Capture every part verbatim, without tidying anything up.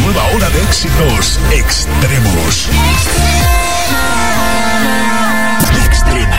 nueva ola de éxitos extremos. Extrema.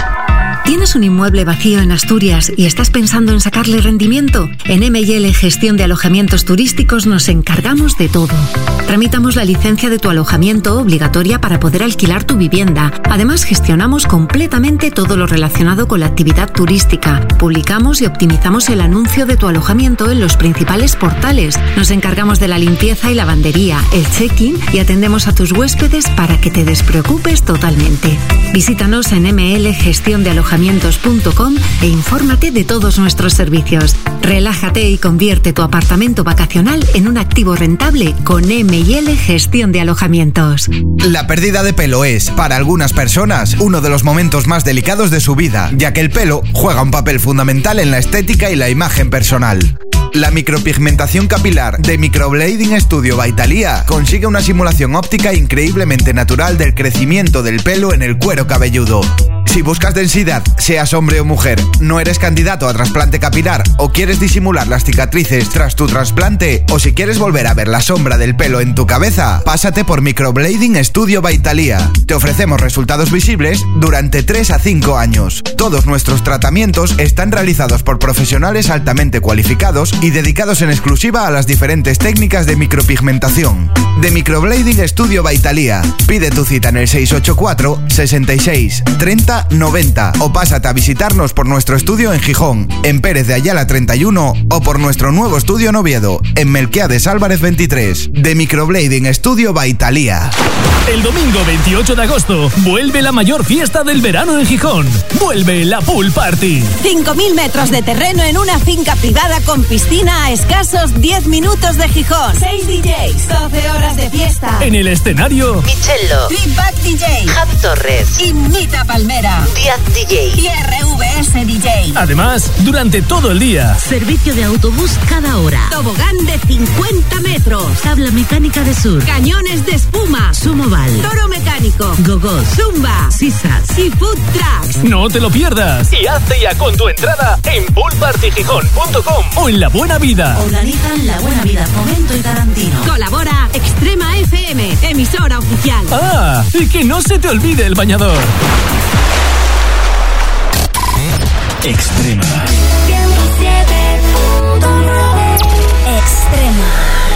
¿Tienes un inmueble vacío en Asturias y estás pensando en sacarle rendimiento? En M y L Gestión de Alojamientos Turísticos nos encargamos de todo. Tramitamos la licencia de tu alojamiento obligatoria para poder alquilar tu vivienda. Además, gestionamos completamente todo lo relacionado con la actividad turística. Publicamos y optimizamos el anuncio de tu alojamiento en los principales portales. Nos encargamos de la limpieza y lavandería, el check-in y atendemos a tus huéspedes para que te despreocupes totalmente. Visítanos en m l gestión de alojamientos punto com e infórmate de todos nuestros servicios. Relájate y convierte tu apartamento vacacional en un activo rentable con M y L Gestión de Alojamientos. La pérdida de pelo es, para algunas personas, uno de los momentos más delicados de su vida, ya que el pelo juega un papel fundamental en la estética y la imagen personal. La micropigmentación capilar de Microblading Studio by Thalia consigue una simulación óptica increíblemente natural del crecimiento del pelo en el cuero cabelludo. Si buscas densidad, seas hombre o mujer, no eres candidato a trasplante capilar o quieres disimular las cicatrices tras tu trasplante, o si quieres volver a ver la sombra del pelo en tu cabeza, pásate por Microblading Studio by Thalia. Te ofrecemos resultados visibles durante tres a cinco años. Todos nuestros tratamientos están realizados por profesionales altamente cualificados y dedicados en exclusiva a las diferentes técnicas de micropigmentación. De Microblading Studio by Thalia. Pide tu cita en el seis ocho cuatro, sesenta y seis, treinta, noventa o pásate a visitarnos por nuestro estudio en Gijón, en Pérez de Ayala treinta y uno, o por nuestro nuevo estudio en Oviedo, en Melquiades Álvarez veintitrés. De Microblading Studio by Thalia. El domingo veintiocho de agosto vuelve la mayor fiesta del verano en Gijón. Vuelve la Pool Party. cinco mil metros de terreno en una finca privada con piscina a escasos diez minutos de Gijón. seis D Js, doce horas de fiesta. En el escenario, Michello, Feedback D J, Javi Torres, Imita Palmera, Díaz D J y R V S D J. Además, durante todo el día, servicio de autobús cada hora, tobogán de cincuenta metros, tabla mecánica de surf, cañones de espuma, sumoval, toro mecánico, gogos, zumba, sisas y food trucks. No te lo pierdas y hazte ya con tu entrada en pool party gijón punto com o en La Buena Vida. Organizan La Buena Vida Fomento y Tarantino. Colabora Extrema F M, emisora oficial. Ah, y que no se te olvide el bañador. Extrema. Extrema.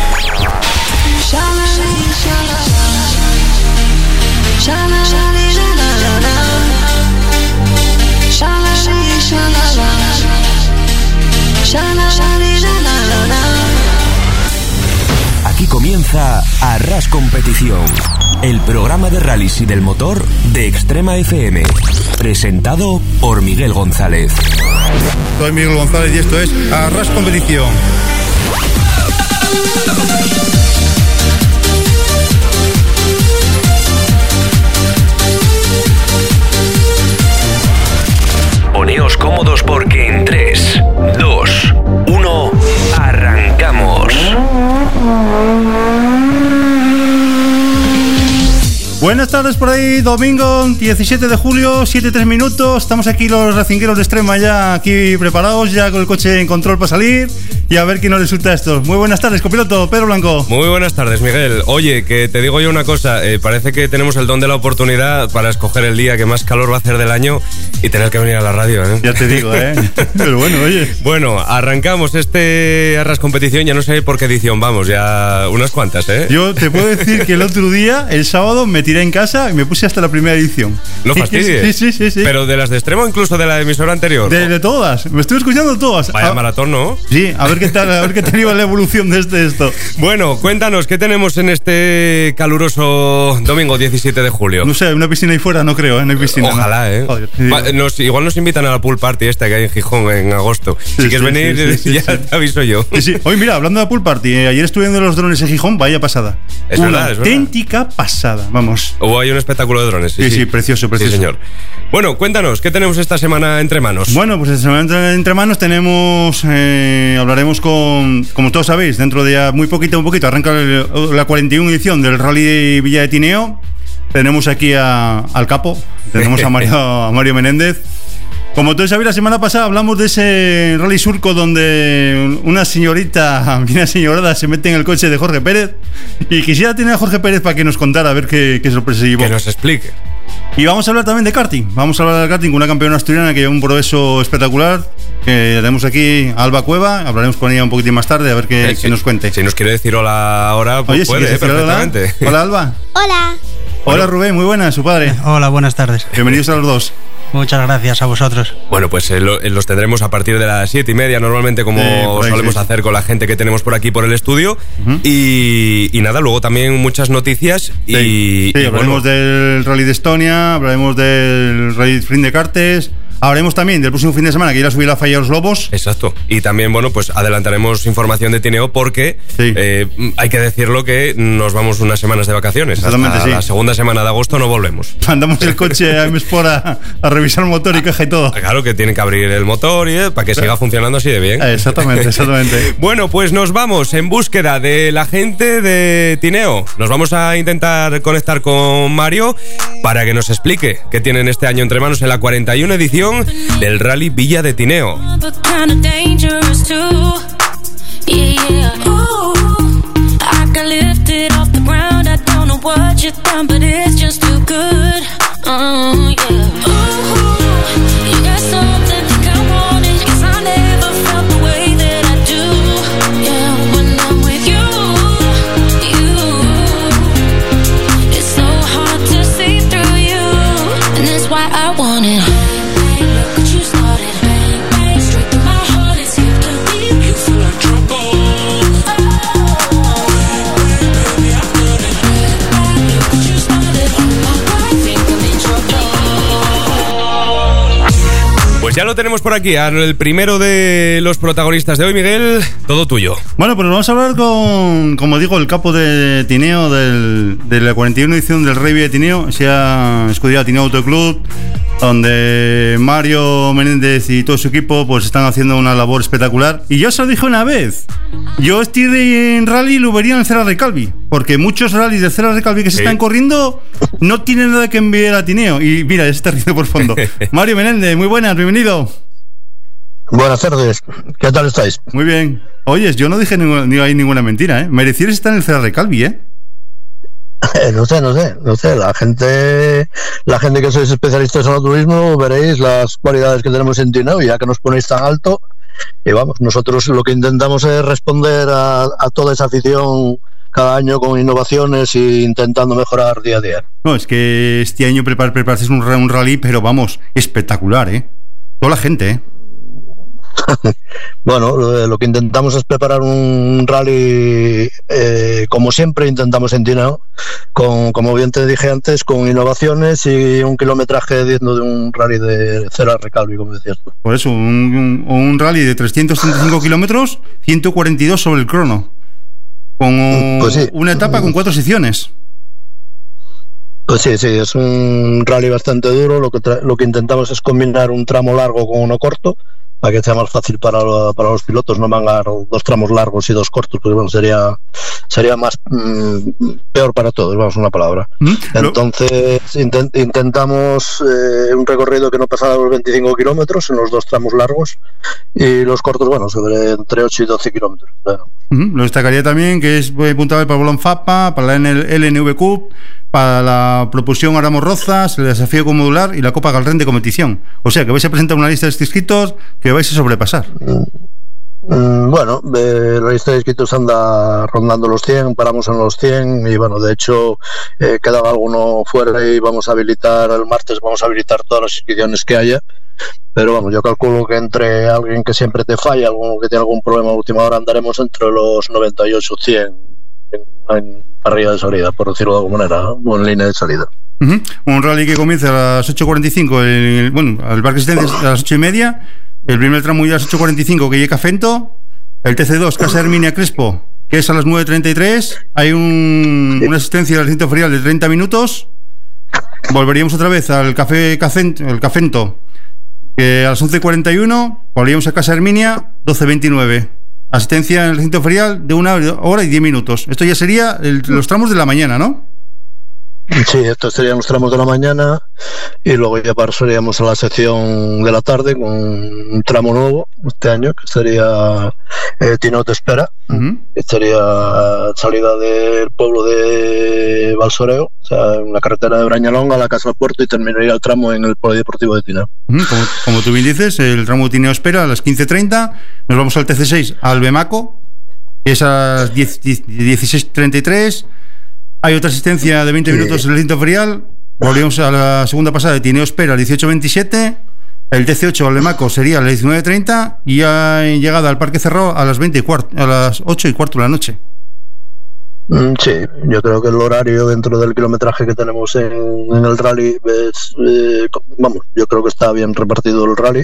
Aquí comienza Arras Competición, el programa de rallies y del motor de Extrema F M, presentado por Miguel González. Soy Miguel González y esto es Arras Competición. Poneos cómodos porque en tres, dos, uno, arrancamos. Buenas tardes por ahí, domingo diecisiete de julio, siete tres minutos. Estamos aquí los racingueros de Extrema ya aquí preparados, ya con el coche en control para salir y a ver qué nos resulta esto. Muy buenas tardes, copiloto Pedro Blanco. Muy buenas tardes, Miguel. Oye, que te digo yo una cosa, eh, parece que tenemos el don de la oportunidad para escoger el día que más calor va a hacer del año y tener que venir a la radio, ¿eh? Ya te digo, ¿eh? Pero bueno, oye. Bueno, arrancamos este Arras Competición, ya no sé por qué edición vamos, ya unas cuantas, ¿eh? Yo te puedo decir que el otro día, el sábado, me tiré en casa y me puse hasta la primera edición. No fastidies. Sí, sí, sí, sí. ¿Pero de las de Extremo o incluso de la emisora anterior? De, de todas, me estoy escuchando todas. Vaya a, maratón, ¿no? Sí, a ver qué tal, a ver qué tal iba la evolución de este esto. Bueno, cuéntanos, ¿qué tenemos en este caluroso domingo diecisiete de julio? No sé, una piscina ahí fuera no creo, ¿eh? No hay piscina. Ojalá, ¿no? ¿eh? Joder, sí, Va, nos, igual nos invitan a la pool party esta que hay en Gijón en agosto. Sí, si quieres sí, venir, sí, sí, ya sí, te aviso yo. Sí, sí. Hoy mira, hablando de pool party, eh, ayer estuve viendo los drones en Gijón, vaya pasada. Es una verdad, es verdad. auténtica pasada, vamos. Hubo ahí un espectáculo de drones. Sí, Sí, sí, sí, precioso, precioso. Sí, señor. Bueno, cuéntanos, ¿qué tenemos esta semana entre manos? Bueno, pues esta semana entre, entre manos tenemos, eh, hablaremos con, como todos sabéis, dentro de ya muy poquito, un poquito, arranca el, la cuarenta y una edición del Rally de Villa de Tineo. Tenemos aquí a, al capo, tenemos a Mario, a Mario Menéndez. Como tú sabes, la semana pasada hablamos de ese Rally Surco donde una señorita, una señorada, se mete en el coche de Jorge Pérez, y quisiera tener a Jorge Pérez para que nos contara a ver qué, qué sorpresa se llevó. Que nos explique. Y vamos a hablar también de karting. Vamos a hablar del karting con una campeona asturiana que lleva un progreso espectacular. Que tenemos aquí a Alba Cueva. Hablaremos con ella un poquitín más tarde a ver qué, Eh, qué si, nos cuente. Si nos quiere decir hola ahora, pues Oye, puede, si eh, perfectamente. Hola. Hola, Alba. Hola. Hola, Rubén, muy buenas, su padre. Hola, buenas tardes. Bienvenidos a los dos. Muchas gracias a vosotros. Bueno, pues eh, lo, eh, los tendremos a partir de las siete y media, normalmente, como Sí, por ahí, solemos sí. hacer con la gente que tenemos por aquí por el estudio. Ujú. y, y nada, luego también muchas noticias. Y, Sí, sí, y hablaremos bueno, del Rally de Estonia, hablaremos del Rally Sprint de Kartes. Hablaremos también del próximo fin de semana que irá a subir la falla a los Lobos. Exacto. Y también, bueno, pues adelantaremos información de Tineo porque Sí. eh, hay que decirlo que nos vamos unas semanas de vacaciones. Exactamente, Hasta sí. la segunda semana de agosto no volvemos. Mandamos el coche a M-Sport a, a revisar motor y caja y todo. Claro que tienen que abrir el motor y eh, para que siga funcionando así de bien. Eh, Exactamente, exactamente. Bueno, pues nos vamos en búsqueda de la gente de Tineo. Nos vamos a intentar conectar con Mario para que nos explique qué tienen este año entre manos en la cuarenta y una edición del Rally Villa de Tineo. I want it. Look what you started. Bang, bang, straight to my heart. It's hit to deep. You feel like trouble. Baby, I got it. Look what you started. I think I'm in trouble. Pues ya lo tenemos por aquí, el primero de los protagonistas de hoy, Miguel, todo tuyo. Bueno, pues vamos a hablar con, como digo, el capo de Tineo del, de la cuarenta y una edición del Rally de Tineo, se ha escudido Tineo Auto Club, donde Mario Menéndez y todo su equipo pues están haciendo una labor espectacular. Y yo os lo dije una vez, yo este en rally lo vería en el Cera Recalvi, porque muchos rallies de Cera Recalvi que se Sí. están corriendo no tienen nada que enviar a Tineo. Y mira, ya se está riendo por fondo. Mario Menéndez, muy buenas, bienvenido. Buenas tardes, ¿qué tal estáis? Muy bien. Oyes, yo no dije ninguna, ni hay ninguna mentira, ¿eh? Merecieres estar en el Cera Recalvi, ¿eh? No sé, no sé, no sé, la gente, la gente que sois especialistas en el turismo, veréis las cualidades que tenemos en Tineo, ya que nos ponéis tan alto, y vamos, nosotros lo que intentamos es responder a, a toda esa afición cada año con innovaciones e intentando mejorar día a día. No, es que este año prepar, prepararse un, un rally, pero vamos, espectacular, ¿eh? Toda la gente, ¿eh? Bueno, lo, lo que intentamos es preparar un rally, eh, como siempre intentamos en Tineo, con, como bien te dije antes, con innovaciones y un kilometraje digno de un rally de Cera Recalvi, como decías tú. Por eso, un, un, un rally de trescientos treinta y cinco kilómetros, ciento cuarenta y dos sobre el crono, con Pues sí. una etapa con cuatro secciones. Pues sí, sí, es un rally bastante duro. Lo que, tra- lo que intentamos es combinar un tramo largo con uno corto, para que sea más fácil para, para los pilotos, no mangar dos tramos largos y dos cortos, porque bueno, sería sería más mmm, peor para todos, vamos, una palabra. ¿Mm? Entonces intent, intentamos eh, un recorrido que no pasara los veinticinco kilómetros en los dos tramos largos, y los cortos, bueno, sobre entre ocho y doce kilómetros. Bueno. Uh-huh. Lo destacaría también que es puntable para Bolón Fapa, para la L N V Cup, para la propulsión Aramos Rozas, el desafío con modular y la Copa Galren de competición. O sea que vais a presentar una lista de inscritos que vais a sobrepasar. Mm, bueno, eh, la lista de inscritos anda rondando los cien, paramos en los cien y bueno, de hecho eh, quedaba alguno fuera y vamos a habilitar el martes, vamos a habilitar todas las inscripciones que haya. Pero vamos, yo calculo que entre alguien que siempre te falla, alguno que tiene algún problema a última hora, andaremos entre los noventa y ocho, cien en, en parrilla de salida, por decirlo de alguna manera, o en línea de salida. Uh-huh. Un rally que comienza a las ocho cuarenta y cinco, el, bueno, al Parque Existencias a las ocho y media, el primer tramo ya a las ocho cuarenta y cinco que llega a Fento, el T C dos Casa Herminia Crespo, que es a las nueve treinta y tres, hay un, una asistencia del recinto ferial de treinta minutos, volveríamos otra vez al Café Cacento, el Cafento, que a las once cuarenta y uno volveríamos a Casa Herminia, doce veintinueve. Asistencia en el recinto ferial de una hora y diez minutos. Esto ya sería el, los tramos de la mañana, ¿no? Sí, estos serían los tramos de la mañana y luego ya pasaríamos a la sección de la tarde con un tramo nuevo este año que sería eh, Tineo te espera, uh-huh. que sería salida del pueblo de Valsoreo, o sea, en la carretera de Brañalonga a la Casa del Puerto y terminaría el tramo en el Polideportivo de Tineo. Uh-huh. Como, como tú bien dices, el tramo de Tineo espera a las quince treinta, nos vamos al T C seis, al Bemaco, que es a las dieciséis treinta y tres. Hay otra asistencia de veinte minutos en el Cinto Ferial. Volvemos a la segunda pasada de Tineo espera, dieciocho veintisiete. El T C ocho al Bemaco sería a las diecinueve treinta. Y hay llegada al Parque Cerrado a las veinte y cuarto, a las ocho y cuarto de la noche. Sí, yo creo que el horario dentro del kilometraje que tenemos en, en el rally es, eh, vamos, yo creo que está bien repartido el rally.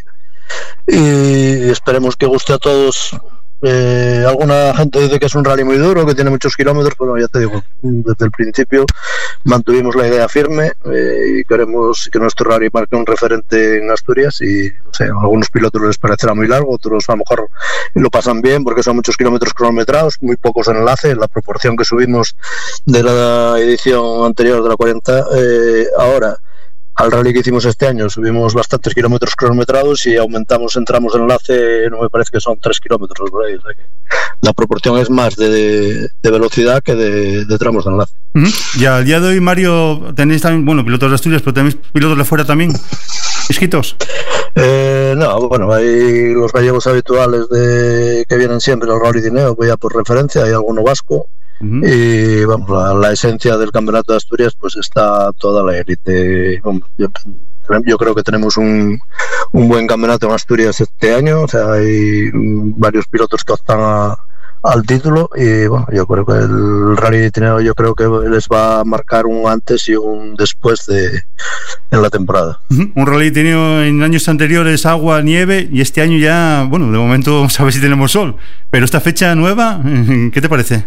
Y esperemos que guste a todos. Eh, alguna gente dice que es un rally muy duro, que tiene muchos kilómetros, pero bueno, ya te digo, desde el principio mantuvimos la idea firme eh, y queremos que nuestro rally marque un referente en Asturias y no sé, a algunos pilotos les parecerá muy largo, otros a lo mejor lo pasan bien porque son muchos kilómetros cronometrados, muy pocos en enlace, la proporción que subimos de la edición anterior de la cuarenta, eh, ahora al rally que hicimos este año subimos bastantes kilómetros cronometrados y aumentamos en tramos de enlace, no me parece que son tres kilómetros por ahí, o sea que la proporción es más de, de velocidad que de, de tramos de enlace. Uh-huh. Y al día de hoy, Mario, tenéis también, bueno, pilotos de Asturias, pero tenéis pilotos de fuera también, inscritos. Eh, no, bueno, hay los gallegos habituales de que vienen siempre al Rally Tineo, voy a por referencia, hay alguno vasco. Uh-huh. Y vamos, la, la esencia del campeonato de Asturias pues está toda la élite. Yo, yo creo que tenemos un, un buen campeonato en Asturias este año, o sea, hay varios pilotos que optan a, al título y bueno, yo creo que el Rally Tineo yo creo que les va a marcar un antes y un después de en la temporada. Uh-huh. Un Rally Tineo en años anteriores agua, nieve y este año ya, bueno, de momento vamos a ver si tenemos sol, pero esta fecha nueva, ¿qué te parece?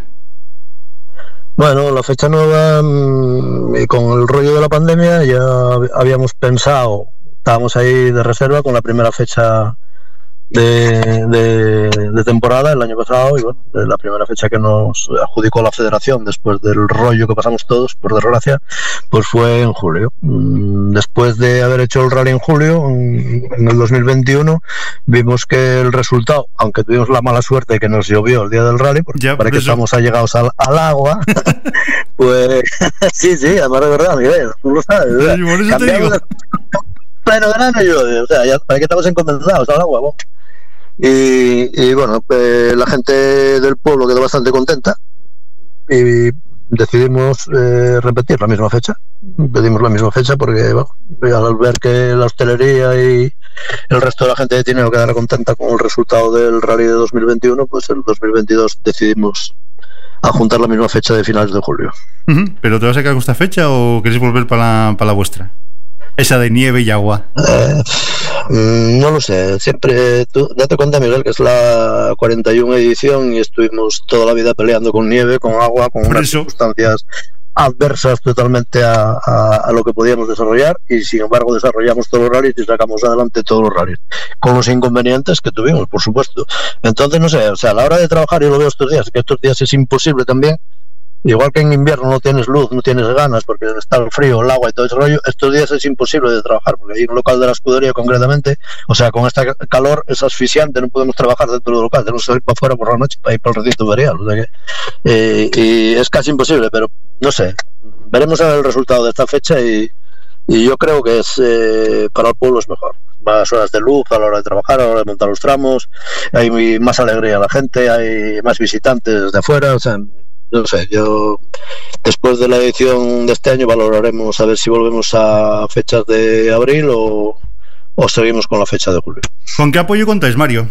Bueno, la fecha nueva y con el rollo de la pandemia ya habíamos pensado, estábamos ahí de reserva con la primera fecha de, de, de temporada el año pasado y bueno, la primera fecha que nos adjudicó la federación después del rollo que pasamos todos, por desgracia, pues fue en julio. Después de haber hecho el rally en julio, en el dos mil veintiuno, vimos que el resultado, aunque tuvimos la mala suerte que nos llovió el día del rally, porque ya, parece que eso. estamos allegados al, al agua, pues sí, sí, además de verdad, Miguel, tú lo sabes, ¿verdad? Sí, por eso te digo. De pleno verano llueve, o sea, ya parece que estamos encomendados al agua, ¿no? Y, y bueno, pues la gente del pueblo quedó bastante contenta y decidimos eh, repetir la misma fecha. Pedimos la misma fecha porque bueno, al ver que la hostelería y el resto de la gente de Tineo quedara contenta con el resultado del rally de dos mil veintiuno, pues el dos mil veintidós decidimos adjuntar la misma fecha de finales de julio. Uh-huh. ¿Pero te vas a quedar con esta fecha o queréis volver para la, para la vuestra? Esa de nieve y agua. Eh, no lo sé. Siempre, tú, date cuenta, Miguel, que es la cuarenta y una edición y estuvimos toda la vida peleando con nieve, con agua, con Por unas eso. circunstancias adversas totalmente a, a, a lo que podíamos desarrollar y sin embargo desarrollamos todos los rallies y sacamos adelante todos los rallies con los inconvenientes que tuvimos, por supuesto. Entonces, no sé, o sea, a la hora de trabajar, yo lo veo estos días, que estos días es imposible también. Igual que en invierno no tienes luz, no tienes ganas porque está el frío, el agua y todo ese rollo, estos días es imposible de trabajar porque hay un local de la escudería concretamente, o sea, con esta calor es asfixiante, no podemos trabajar dentro del local, tenemos que salir para afuera por la noche para ir para el recinto ferial, o sea que, eh, y es casi imposible, pero no sé, veremos el resultado de esta fecha y, y yo creo que es eh, para el pueblo es mejor. Más horas de luz a la hora de trabajar, a la hora de montar los tramos, hay más alegría a la gente, hay más visitantes de afuera, o sea, no sé, yo después de la edición de este año valoraremos a ver si volvemos a fechas de abril o, o seguimos con la fecha de julio. ¿Con qué apoyo contáis, Mario?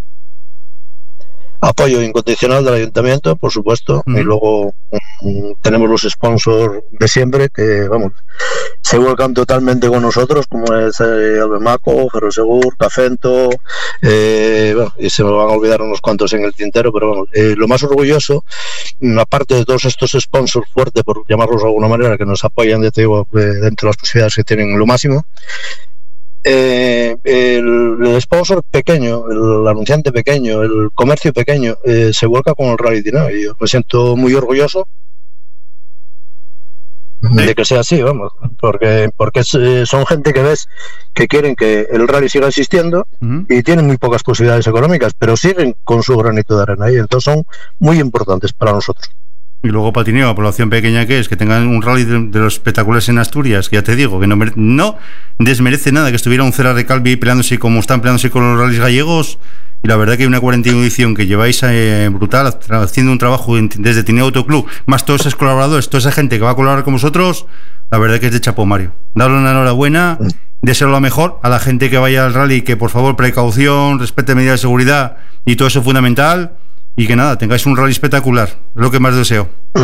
Apoyo incondicional del ayuntamiento, por supuesto, uh-huh. y luego um, tenemos los sponsors de siempre que, vamos, se vuelcan totalmente con nosotros, como es eh, Albemaco, Ferrosegur, Cafento, eh, bueno, y se me van a olvidar unos cuantos en el tintero, pero vamos, eh, lo más orgulloso, aparte de todos estos sponsors fuertes, por llamarlos de alguna manera, que nos apoyan, ya te digo, eh, dentro de las posibilidades que tienen lo máximo, Eh, el, el sponsor pequeño, el anunciante pequeño, el comercio pequeño eh, se vuelca con el Rally Tineo y yo me siento muy orgulloso de que sea así, vamos, porque porque son gente que ves que quieren que el rally siga existiendo uh-huh. y tienen muy pocas posibilidades económicas, pero siguen con su granito de arena y entonces son muy importantes para nosotros. Y luego para Tineo, población pequeña que es, que tengan un rally de, de los espectaculares en Asturias, que ya te digo, que no, no desmerece nada que estuviera un Cera Recalvi peleándose como están peleándose con los rallies gallegos. Y la verdad que hay una cuarenta y una edición que lleváis eh, brutal, haciendo un trabajo en, desde Tineo Autoclub, más todos esos colaboradores, toda esa gente que va a colaborar con vosotros, la verdad que es de chapó, Mario. Darle una enhorabuena, desearlo lo mejor a la gente que vaya al rally, que por favor precaución, respete medidas de seguridad y todo eso es fundamental. Y que nada, tengáis un rally espectacular, es lo que más deseo.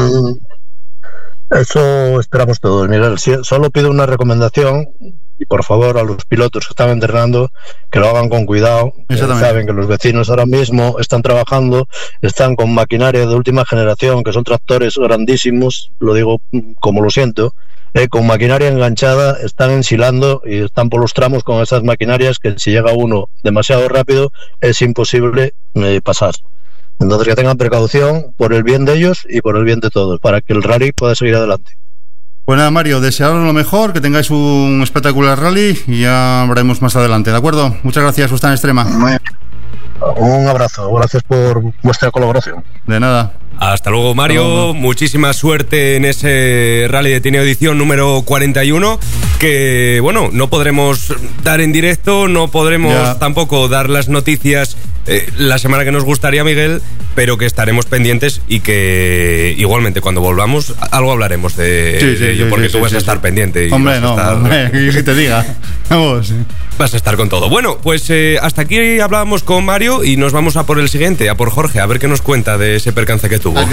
Eso esperamos todos, Miguel. Solo pido una recomendación y por favor a los pilotos que están entrenando que lo hagan con cuidado. Saben que los vecinos ahora mismo están trabajando, están con maquinaria de última generación, que son tractores grandísimos, lo digo como lo siento, eh, con maquinaria enganchada, están ensilando y están por los tramos con esas maquinarias que si llega uno demasiado rápido es imposible eh, pasar. Entonces que tengan precaución por el bien de ellos y por el bien de todos, para que el rally pueda seguir adelante. Pues nada, Mario, desearos lo mejor, que tengáis un espectacular rally y ya veremos más adelante, ¿de acuerdo? Muchas gracias por estar en Extrema. Un abrazo, gracias por vuestra colaboración. De nada. Hasta luego, Mario. Hasta luego. Muchísima suerte en ese Rally de Tineo edición número cuarenta y uno, que, bueno, no podremos dar en directo, no podremos ya. tampoco dar las noticias eh, la semana que nos gustaría, Miguel, pero que estaremos pendientes y que igualmente cuando volvamos algo hablaremos de, sí, sí, de ello, sí, porque sí, tú sí, vas sí, a estar sí. pendiente. Y hombre, vas a no, estar... hombre, que te diga. Vamos. Vas a estar con todo. Bueno, pues eh, hasta aquí hablábamos con Mario y nos vamos a por el siguiente, a por Jorge, a ver qué nos cuenta de ese percance que tuvo.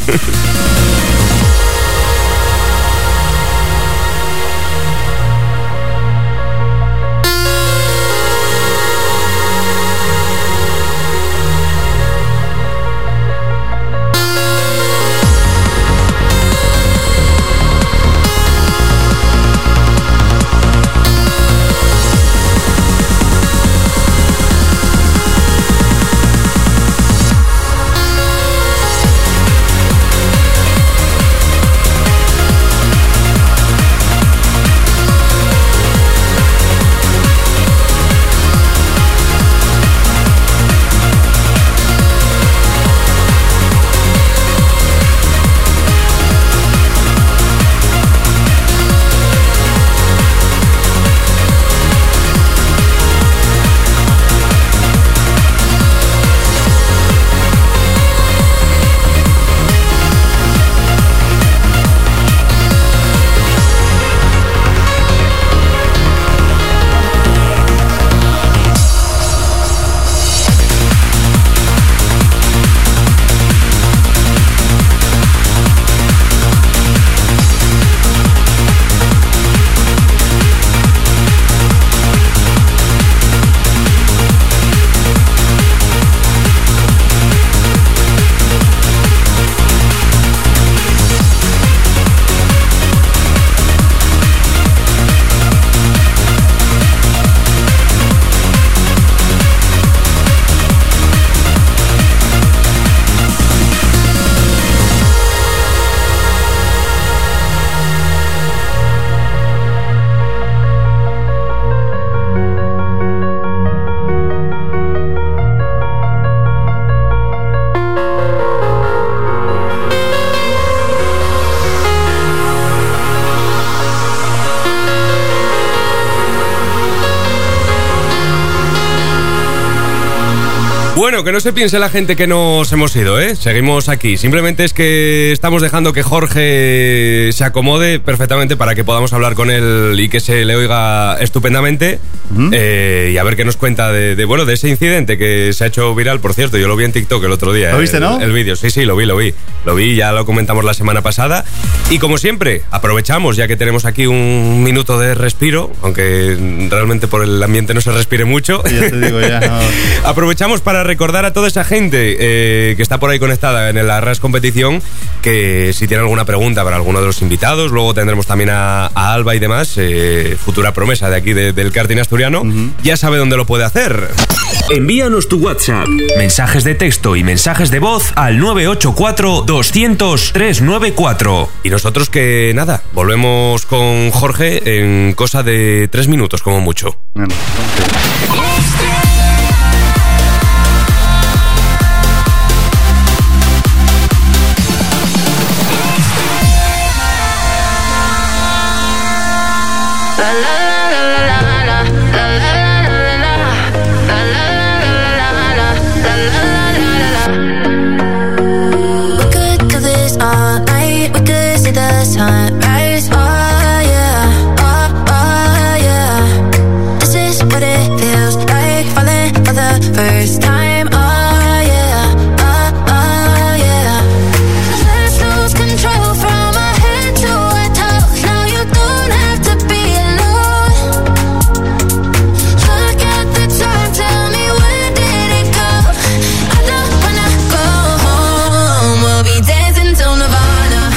Bueno, que no se piense la gente que nos hemos ido, ¿eh? Seguimos aquí. Simplemente es que estamos dejando que Jorge se acomode perfectamente para que podamos hablar con él y que se le oiga estupendamente. Uh-huh. eh, y a ver qué nos cuenta de, de, bueno, de ese incidente que se ha hecho viral, por cierto. Yo lo vi en TikTok el otro día. ¿Lo viste, el, no? El vídeo, sí, sí, lo vi, lo vi. Lo vi, ya lo comentamos la semana pasada. Y como siempre, aprovechamos, ya que tenemos aquí un minuto de respiro, aunque realmente por el ambiente no se respire mucho. Sí, ya te digo, ya no. Aprovechamos para recordar a toda esa gente eh, que está por ahí conectada en la Arras Competición que si tiene alguna pregunta para alguno de los invitados, luego tendremos también a, a Alba y demás, eh, futura promesa de aquí de, del karting asturiano, uh-huh. ya sabe dónde lo puede hacer. Envíanos tu WhatsApp, mensajes de texto y mensajes de voz al nueve ocho cuatro, doscientos, trescientos noventa y cuatro. Y nosotros que nada, volvemos con Jorge en cosa de tres minutos como mucho. Bueno, okay. Sunrise, oh yeah, oh, oh yeah. This is what it feels like, falling for the first time, oh yeah, oh, oh yeah. Let's lose control from our head to our toes. Now you don't have to be alone. Look at the time, tell me where did it go? I don't wanna go home. We'll be dancing till Nirvana.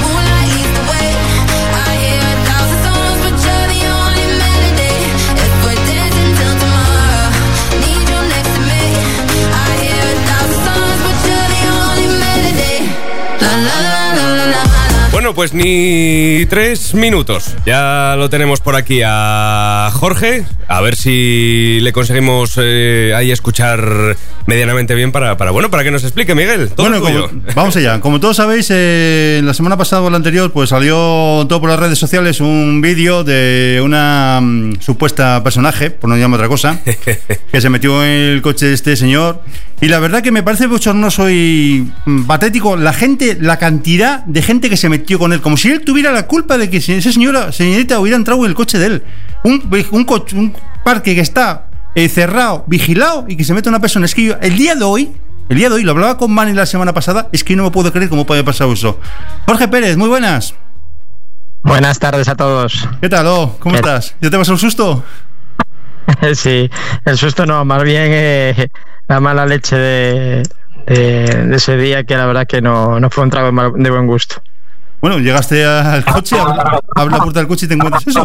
Bueno, pues ni tres minutos. Ya lo tenemos por aquí a Jorge. A ver si le conseguimos eh, ahí escuchar medianamente bien para, para, bueno, para que nos explique, Miguel. Todo bueno, tuyo. Como, vamos allá. Como todos sabéis, eh, la semana pasada o la anterior, pues salió todo por las redes sociales un vídeo de una um, supuesta personaje, por no llamar otra cosa, que se metió en el coche de este señor. Y la verdad que me parece bochornoso y patético la gente, la cantidad de gente que se metió con él, como si él tuviera la culpa de que esa señora, señorita hubiera entrado en el coche de él. Un, un, coche, un parque que está eh, cerrado, vigilado, y que se mete una persona. Es que yo, el día de hoy, el día de hoy, lo hablaba con Manny la semana pasada, es que no me puedo creer cómo puede pasar eso. Jorge Pérez, muy buenas. Buenas tardes a todos. ¿Qué tal, oh? ¿Cómo ¿Qué? estás? ¿Ya te pasó un susto? Sí, el susto no, más bien eh, la mala leche de, de, de ese día, que la verdad que no, no fue un trago de buen gusto. Bueno, llegaste al coche, abres la puerta del coche y te encuentras eso.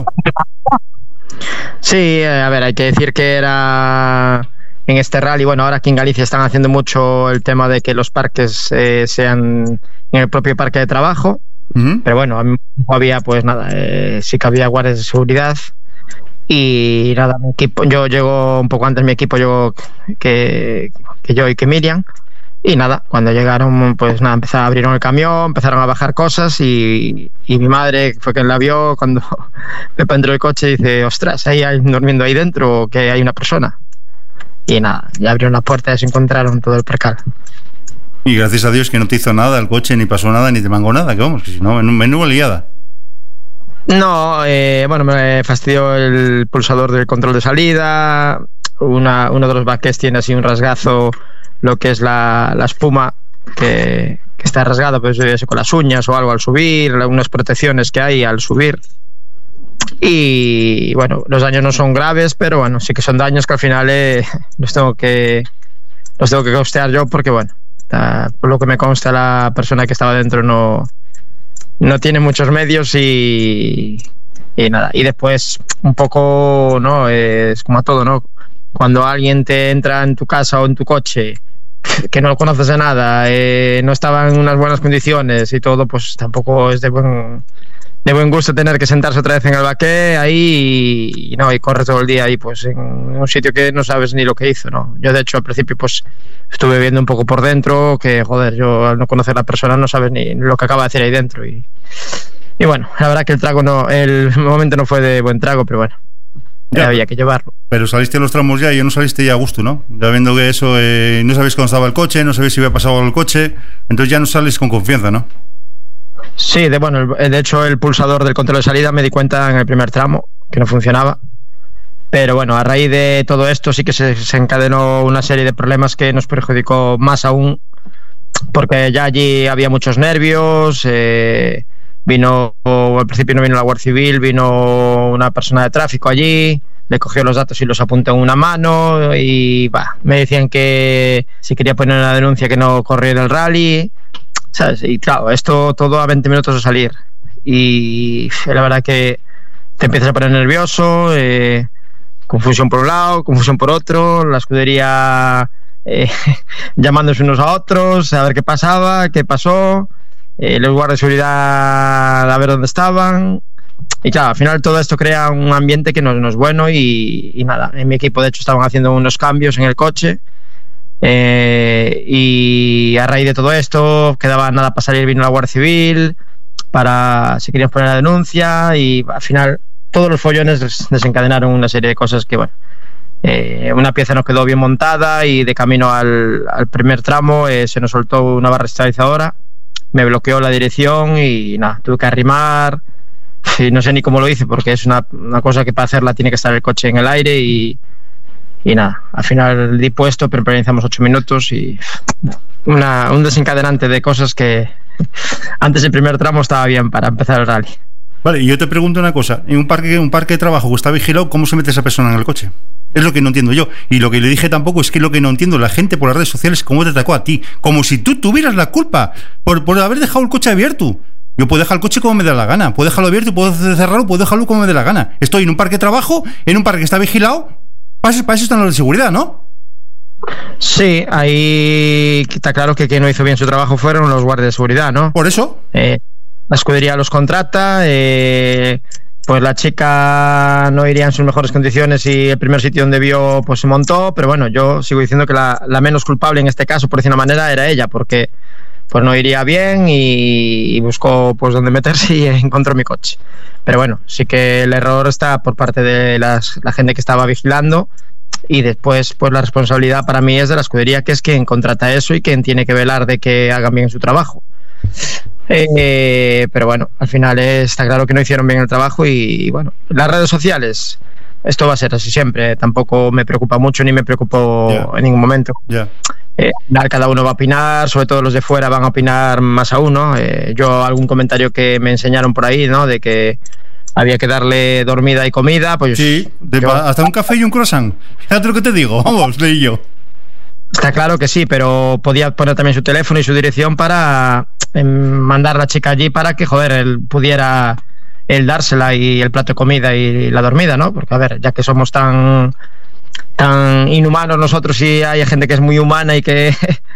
Sí, a ver, hay que decir que era en este rally, bueno, ahora aquí en Galicia están haciendo mucho el tema de que los parques eh, sean en el propio parque de trabajo, uh-huh. Pero bueno, a mí había pues nada, eh, sí que había guardias de seguridad. Y nada, mi equipo, yo llego un poco antes, mi equipo llegó que, que yo y que Miriam. Y nada, cuando llegaron, pues nada, empezaron a abrir el camión, empezaron a bajar cosas y, y mi madre fue quien la vio cuando me entró el coche y dice, ostras, ¿hay alguien durmiendo ahí dentro que hay una persona? Y nada, ya abrieron la puerta y se encontraron todo el percal. Y gracias a Dios que no te hizo nada el coche, ni pasó nada, ni te mangó nada, que vamos, que si no, menuda liada. No, eh, bueno, me fastidió el pulsador del control de salida, una, uno de los baques tiene así un rasgazo, lo que es la, la espuma, que, que está rasgado, pues eso, con las uñas o algo al subir, unas protecciones que hay al subir. Y bueno, los daños no son graves, pero bueno, sí que son daños que al final eh, los tengo que los tengo que costear yo, porque bueno, está, por lo que me consta, la persona que estaba dentro no... no tiene muchos medios y, y nada, y después un poco, ¿no? Es como a todo, ¿no? Cuando alguien te entra en tu casa o en tu coche que no lo conoces de nada, eh, no estaba en unas buenas condiciones y todo, pues tampoco es de buen de buen gusto tener que sentarse otra vez en el baqué ahí y, y no, y corre todo el día ahí pues en un sitio que no sabes ni lo que hizo, ¿no? Yo de hecho al principio pues estuve viendo un poco por dentro, que joder, yo al no conocer a la persona no sabes ni lo que acaba de hacer ahí dentro y, y bueno, la verdad que el trago no, el momento no fue de buen trago, pero bueno, ya había que llevarlo. Pero saliste a los tramos ya y no saliste ya a gusto, ¿no? Ya viendo que eso, eh, no sabéis cómo estaba el coche, no sabéis si había pasado el coche, entonces ya no sales con confianza, ¿no? Sí, de, bueno, de hecho el pulsador del control de salida me di cuenta en el primer tramo que no funcionaba, pero bueno, a raíz de todo esto sí que se, se encadenó una serie de problemas que nos perjudicó más aún, porque ya allí había muchos nervios, eh, vino, al principio no vino la Guardia Civil, vino una persona de tráfico allí, le cogió los datos y los apuntó en una mano y bah, me decían que si quería poner una denuncia que no corriera el rally, ¿sabes? Y claro, esto todo a veinte minutos de salir y la verdad que te empiezas a poner nervioso, eh, confusión por un lado, confusión por otro, la escudería eh, llamándose unos a otros a ver qué pasaba, qué pasó, eh, los guardias de seguridad a ver dónde estaban. Y claro, al final todo esto crea un ambiente que no, no es bueno y, y nada, en mi equipo de hecho estaban haciendo unos cambios en el coche eh, y a raíz de todo esto quedaba nada para salir, vino la Guardia Civil para si queríamos poner la denuncia y al final todos los follones des- desencadenaron una serie de cosas que bueno, eh, una pieza nos quedó bien montada y de camino al, al primer tramo eh, se nos soltó una barra estabilizadora, me bloqueó la dirección y nada, tuve que arrimar. Sí, no sé ni cómo lo hice porque es una, una cosa que para hacerla tiene que estar el coche en el aire y, y nada, al final di puesto, pero penalizamos ocho minutos y una, un desencadenante de cosas que antes el primer tramo estaba bien para empezar el rally. Vale, y yo te pregunto una cosa, en un parque, un parque de trabajo que está vigilado, ¿cómo se mete esa persona en el coche? Es lo que no entiendo yo, y lo que le dije tampoco es que lo que no entiendo la gente por las redes sociales, cómo te atacó a ti, como si tú tuvieras la culpa por, por haber dejado el coche abierto. Yo puedo dejar el coche como me dé la gana, puedo dejarlo abierto, puedo cerrarlo, puedo dejarlo como me dé la gana. Estoy en un parque de trabajo, en un parque que está vigilado, para eso, para eso están los de seguridad, ¿no? Sí, ahí está claro que quien no hizo bien su trabajo fueron los guardias de seguridad, ¿no? Por eso. Eh, la escudería los contrata, eh, pues la chica no iría en sus mejores condiciones y el primer sitio donde vio pues se montó, pero bueno, yo sigo diciendo que la, la menos culpable en este caso, por decir una manera, era ella, porque pues no iría bien y, y buscó pues dónde meterse y encontró mi coche. Pero bueno, sí que el error está por parte de las, la gente que estaba vigilando y después pues la responsabilidad para mí es de la escudería, que es quien contrata eso y quien tiene que velar de que hagan bien su trabajo. Eh, pero bueno, al final está claro que no hicieron bien el trabajo y, y bueno, las redes sociales, esto va a ser así siempre, tampoco me preocupa mucho ni me preocupo yeah. en ningún momento. Yeah. Eh, cada uno va a opinar, sobre todo los de fuera van a opinar más a uno. Eh, yo algún comentario que me enseñaron por ahí, ¿no? De que había que darle dormida y comida, pues sí, de, yo, hasta un café y un croissant. Fíjate lo que te digo, vamos, leí yo. Está claro que sí, pero podía poner también su teléfono y su dirección para eh, mandar a la chica allí para que, joder, él pudiera él dársela y el plato de comida y la dormida, ¿no? Porque, a ver, ya que somos tan tan inhumanos nosotros y hay gente que es muy humana y que,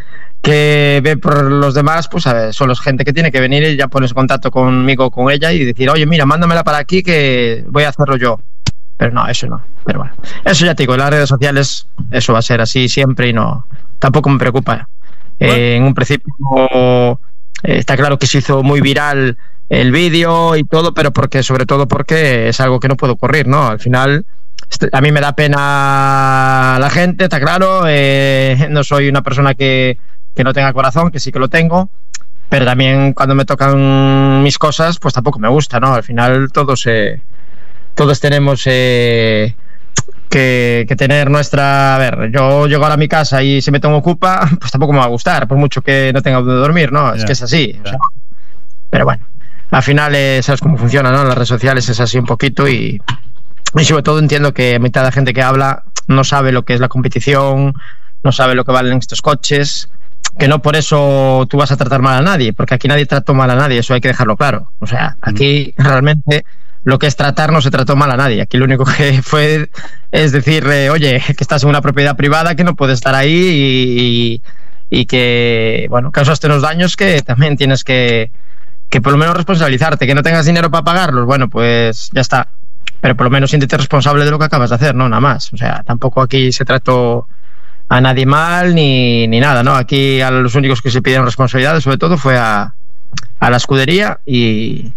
que ve por los demás, pues a ver, solo es gente que tiene que venir y ya pones en contacto conmigo, con ella y decir, oye, mira, mándamela para aquí que voy a hacerlo yo. Pero no, eso no. Pero bueno, eso ya te digo, en las redes sociales eso va a ser así siempre y no, tampoco me preocupa. Eh, en un principio eh, está claro que se hizo muy viral el vídeo y todo, pero porque sobre todo porque es algo que no puede ocurrir, ¿no? Al final a mí me da pena la gente, está claro, eh, no soy una persona que, que no tenga corazón, que sí que lo tengo, pero también cuando me tocan mis cosas, pues tampoco me gusta, ¿no? Al final todos, eh, todos tenemos eh, que, que tener nuestra... A ver, yo llego ahora a mi casa y si me tengo ocupa, pues tampoco me va a gustar, por mucho que no tenga donde dormir, ¿no? Yeah. Es que es así. Yeah. O sea, pero bueno, al final eh, sabes cómo funciona, ¿no? Las redes sociales es así un poquito y... Y sobre todo entiendo que mitad de la gente que habla no sabe lo que es la competición, no sabe lo que valen estos coches, que no por eso tú vas a tratar mal a nadie, porque aquí nadie trató mal a nadie, eso hay que dejarlo claro. O sea, aquí realmente lo que es tratar no se trató mal a nadie. Aquí lo único que fue es decirle, oye, que estás en una propiedad privada, que no puedes estar ahí y, y que, bueno, causaste unos daños que también tienes que, que por lo menos responsabilizarte, que no tengas dinero para pagarlos, bueno, pues ya está. Pero por lo menos siéntete responsable de lo que acabas de hacer, ¿no? Nada más. O sea, tampoco aquí se trató a nadie mal ni, ni nada, ¿no? Aquí a los únicos que se pidieron responsabilidades, sobre todo, fue a, a la escudería y,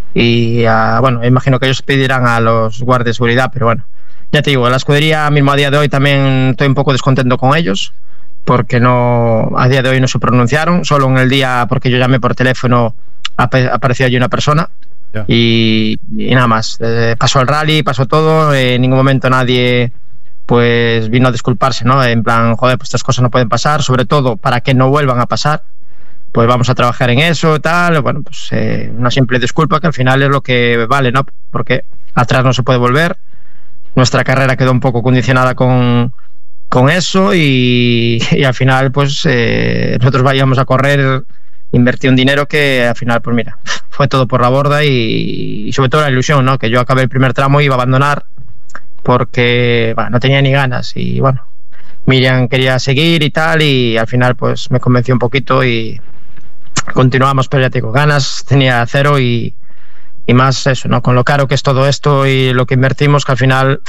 y a, bueno, imagino que ellos pedirán a los guardias de seguridad, pero bueno, ya te digo, la escudería mismo a día de hoy también estoy un poco descontento con ellos, porque no, a día de hoy no se pronunciaron, solo en el día, porque yo llamé por teléfono, apareció allí una persona. Yeah. Y, y nada más, eh, pasó el rally, pasó todo, eh, en ningún momento nadie pues vino a disculparse, ¿no? En plan, joder, pues estas cosas no pueden pasar, sobre todo para que no vuelvan a pasar, pues vamos a trabajar en eso, tal, bueno, pues eh, una simple disculpa que al final es lo que vale, ¿no? Porque atrás no se puede volver nuestra carrera quedó un poco condicionada con, con eso y, y al final pues eh, nosotros vayamos a correr, invertí un dinero que al final pues mira, fue todo por la borda y, y sobre todo la ilusión, ¿no? Que yo acabé el primer tramo y iba a abandonar porque bueno, no tenía ni ganas y bueno, Miriam quería seguir y tal y al final pues me convenció un poquito y continuamos, pero ya te digo, ganas tenía cero y, y más eso, ¿no? Con lo caro que es todo esto y lo que invertimos, que al final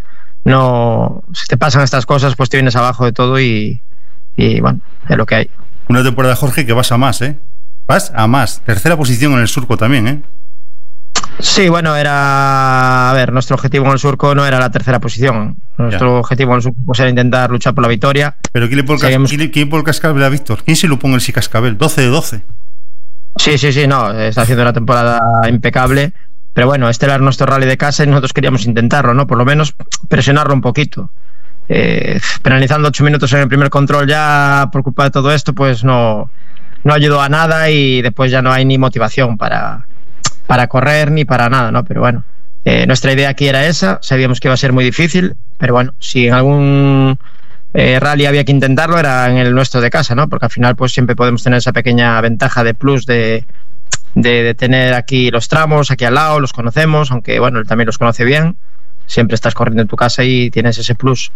no, si te pasan estas cosas pues te vienes abajo de todo y, y bueno, es lo que hay. Una temporada, Jorge, que vas a más, ¿eh? Vas a más. Tercera posición en el Surco también, ¿eh? Sí, bueno, era... A ver, nuestro objetivo en el Surco no era la tercera posición. Nuestro ya. objetivo en el Surco pues, era intentar luchar por la victoria. ¿Pero quién le pone Seguimos... el cascabel a Víctor? ¿Quién se lo pone el sí cascabel? doce de doce. Sí, sí, sí, no. Está haciendo una temporada impecable. Pero bueno, este era nuestro rally de casa y nosotros queríamos intentarlo, ¿no? Por lo menos presionarlo un poquito. Eh, penalizando ocho minutos en el primer control ya por culpa de todo esto pues no, no ayudó a nada y después ya no hay ni motivación para, para correr ni para nada, ¿no? Pero bueno, eh, nuestra idea aquí era esa, sabíamos que iba a ser muy difícil, pero bueno, si en algún eh, rally había que intentarlo era en el nuestro de casa, ¿no? Porque al final pues siempre podemos tener esa pequeña ventaja de plus de, de, de tener aquí los tramos aquí al lado, los conocemos, aunque bueno, él también los conoce bien. Siempre estás corriendo en tu casa y tienes ese plus.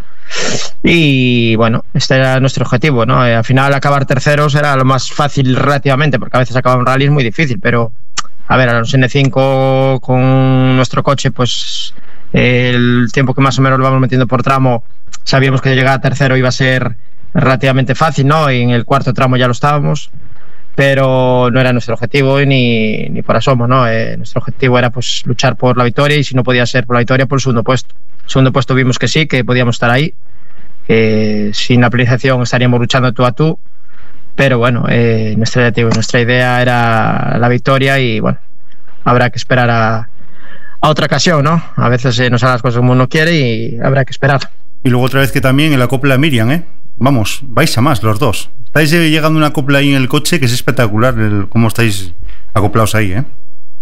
Y bueno, este era nuestro objetivo, ¿no? Eh, al final acabar terceros era lo más fácil relativamente, porque a veces acabar un rally es muy difícil, pero a ver, a los N cinco con nuestro coche, pues eh, el tiempo que más o menos lo vamos metiendo por tramo, sabíamos que llegar a tercero iba a ser relativamente fácil, ¿no? Y en el cuarto tramo ya lo estábamos, pero no era nuestro objetivo ni, ni por asomo, ¿no? Eh, nuestro objetivo era pues luchar por la victoria y si no podía ser por la victoria, por el segundo puesto. El segundo puesto vimos que sí, que podíamos estar ahí. Eh, sin la penalización estaríamos luchando tú a tú, pero bueno, eh, nuestra, nuestra idea era la victoria y bueno, habrá que esperar a, a otra ocasión, ¿no? A veces eh, no salen las cosas como uno quiere y habrá que esperar. Y luego otra vez que también en la copla Miriam, ¿eh? Vamos, vais a más los dos. Estáis llegando a una copla ahí en el coche que es espectacular el, cómo estáis acoplados ahí, ¿eh?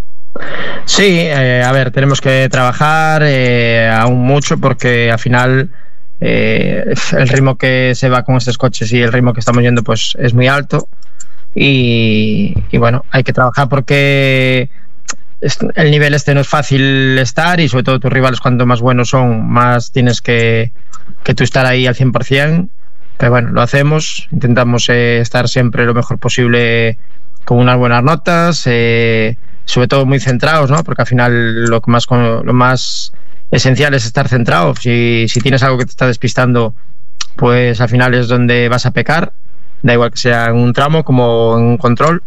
Sí, eh, a ver, tenemos que trabajar eh, aún mucho porque al final eh, el ritmo que se va con estos coches y el ritmo que estamos yendo pues es muy alto y, y bueno, hay que trabajar porque el nivel este no es fácil estar y sobre todo tus rivales cuanto más buenos son, más tienes que, que tú estar ahí al cien por ciento. Pero bueno, lo hacemos, intentamos eh, estar siempre lo mejor posible con unas buenas notas, eh, sobre todo muy centrados, ¿no? Porque al final lo que más lo más esencial es estar centrado. Si, si tienes algo que te está despistando, pues al final es donde vas a pecar, da igual que sea en un tramo como en un control.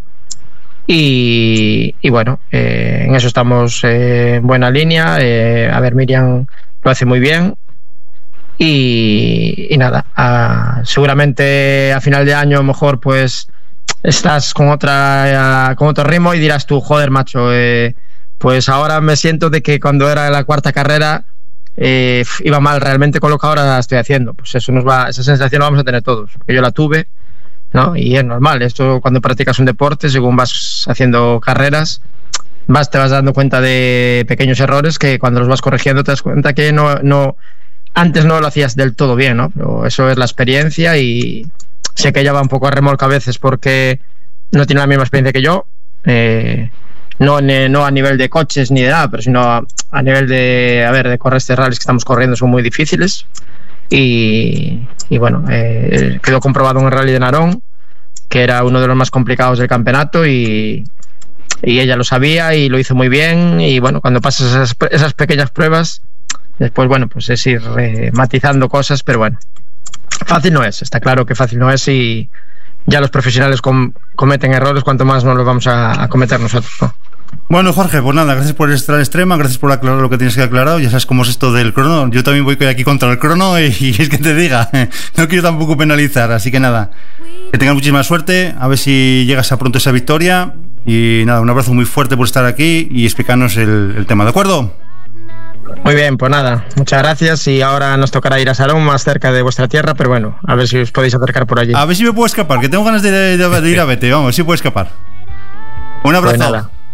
Y, y bueno, eh, en eso estamos eh, en buena línea. Eh, a ver, Miriam lo hace muy bien. Y, y nada, uh, seguramente a final de año a lo mejor pues estás con otra uh, con otro ritmo y dirás tú, joder macho, eh, pues ahora me siento de que cuando era la cuarta carrera eh, iba mal realmente con lo que ahora estoy haciendo. Pues eso nos va, esa sensación la vamos a tener todos, porque yo la tuve, ¿no? Y es normal, esto cuando practicas un deporte, según vas haciendo carreras, vas te vas dando cuenta de pequeños errores que cuando los vas corrigiendo te das cuenta que no... no antes no lo hacías del todo bien, ¿no? Pero eso es la experiencia y sé que ella va un poco a remolque a veces porque no tiene la misma experiencia que yo, eh, no, no a nivel de coches ni de nada, pero sino a, a nivel de, a ver, de correr estos rallies que estamos corriendo son muy difíciles y, y bueno, eh, quedó comprobado en el rally de Narón que era uno de los más complicados del campeonato y, y ella lo sabía y lo hizo muy bien y bueno, cuando pasas esas, esas pequeñas pruebas después, bueno, pues es ir eh, matizando cosas, pero bueno, fácil no es, está claro que fácil no es y ya los profesionales com- cometen errores, cuanto más no los vamos a, a cometer nosotros, ¿no? Bueno, Jorge, pues nada, gracias por estar extrema, gracias por aclarar lo que tienes que aclarar, ya sabes cómo es esto del crono, yo también voy aquí contra el crono y, y es que te diga, no quiero tampoco penalizar, así que nada, que tengas muchísima suerte, a ver si llegas a pronto esa victoria y nada, un abrazo muy fuerte por estar aquí y explicarnos el, el tema, ¿de acuerdo? Muy bien, pues nada, muchas gracias y ahora nos tocará ir a Salón, más cerca de vuestra tierra, pero bueno, a ver si os podéis acercar por allí. A ver si me puedo escapar, que tengo ganas de, de, de ir a Vete, vamos, si puedo escapar. Un abrazo. Pues nada.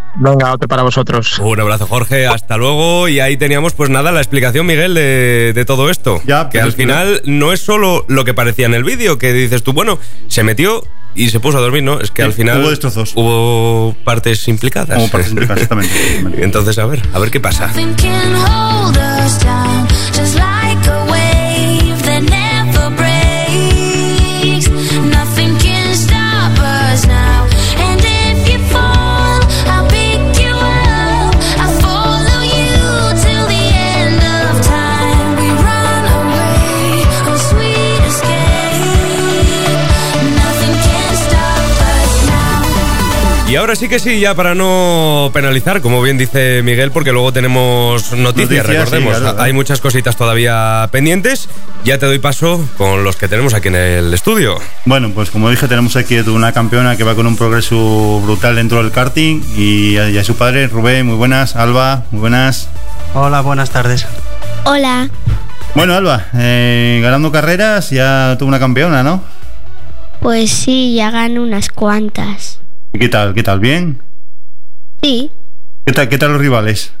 Venga, otro para vosotros. Un abrazo, Jorge, hasta luego. Y ahí teníamos, pues nada, la explicación, Miguel, de, de todo esto. Ya, que al final no es solo lo que parecía en el vídeo, que dices tú, bueno, se metió y se puso a dormir, ¿no? Es que sí, al final hubo destrozos. Hubo partes implicadas. Hubo partes implicadas, exactamente. Entonces, a ver, a ver qué pasa. Y ahora sí que sí, ya para no penalizar, como bien dice Miguel, porque luego tenemos noticias, noticias recordemos. Sí, claro, hay muchas cositas todavía pendientes. Ya te doy paso con los que tenemos aquí en el estudio. Bueno, pues como dije, tenemos aquí una campeona que va con un progreso brutal dentro del karting y a, y a su padre, Rubén. Muy buenas. Alba, muy buenas. Hola, buenas tardes. Hola. Bueno, Alba, eh, ganando carreras, ya tuvo una campeona, ¿no? Pues sí, ya gano unas cuantas. ¿Y qué tal? ¿Qué tal? ¿Bien? Sí. ¿Qué tal, qué tal los rivales?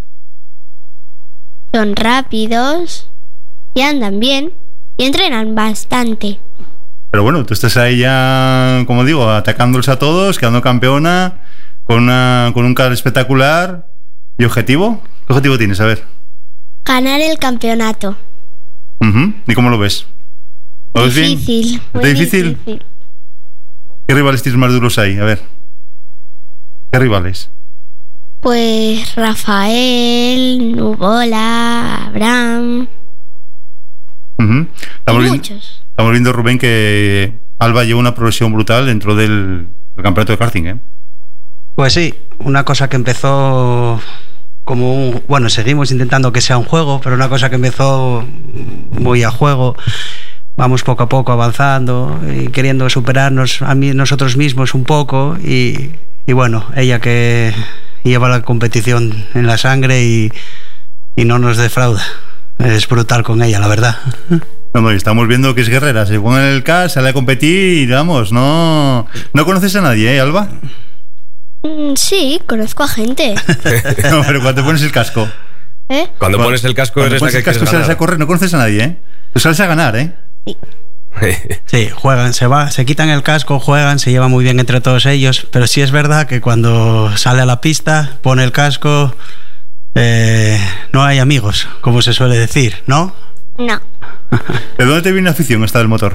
Son rápidos y andan bien y entrenan bastante. Pero bueno, tú estás ahí ya, como digo, atacándolos a todos, quedando campeona, con, una, con un car espectacular. ¿Y objetivo? ¿Qué objetivo tienes? A ver. Ganar el campeonato. Uh-huh. ¿Y cómo lo ves? ¿Lo ves bien? Difícil. ¿Está difícil? difícil? ¿Qué rivales tienes más duros ahí? A ver. ¿Qué rivales? Pues Rafael, Nubola, Abraham. Uh-huh. Estamos, y viendo, muchos. estamos viendo, Rubén, que Alba lleva una progresión brutal dentro del, del campeonato de karting, ¿eh? Pues sí, una cosa que empezó como un... Bueno, seguimos intentando que sea un juego, pero una cosa que empezó muy a juego. Vamos poco a poco avanzando y queriendo superarnos a mí, nosotros mismos un poco y... Y bueno, ella que lleva la competición en la sangre y, y no nos defrauda. Es brutal con ella, la verdad. No, estamos viendo que es guerrera. Se pone en el car, sale a competir y vamos, no, no conoces a nadie, ¿eh, Alba? Mm, sí, conozco a gente. No, pero cuando te pones el casco. ¿Eh? Cuando pones el casco cuando eres la que el casco quieres sales ganar. a correr, no conoces a nadie, ¿eh? Tú sales a ganar, ¿eh? Sí. Sí, juegan, se va, se quitan el casco, juegan, se llevan muy bien entre todos ellos, pero sí es verdad que cuando sale a la pista, pone el casco, eh, no hay amigos, como se suele decir, ¿no? No. ¿De dónde te viene la afición esta del motor?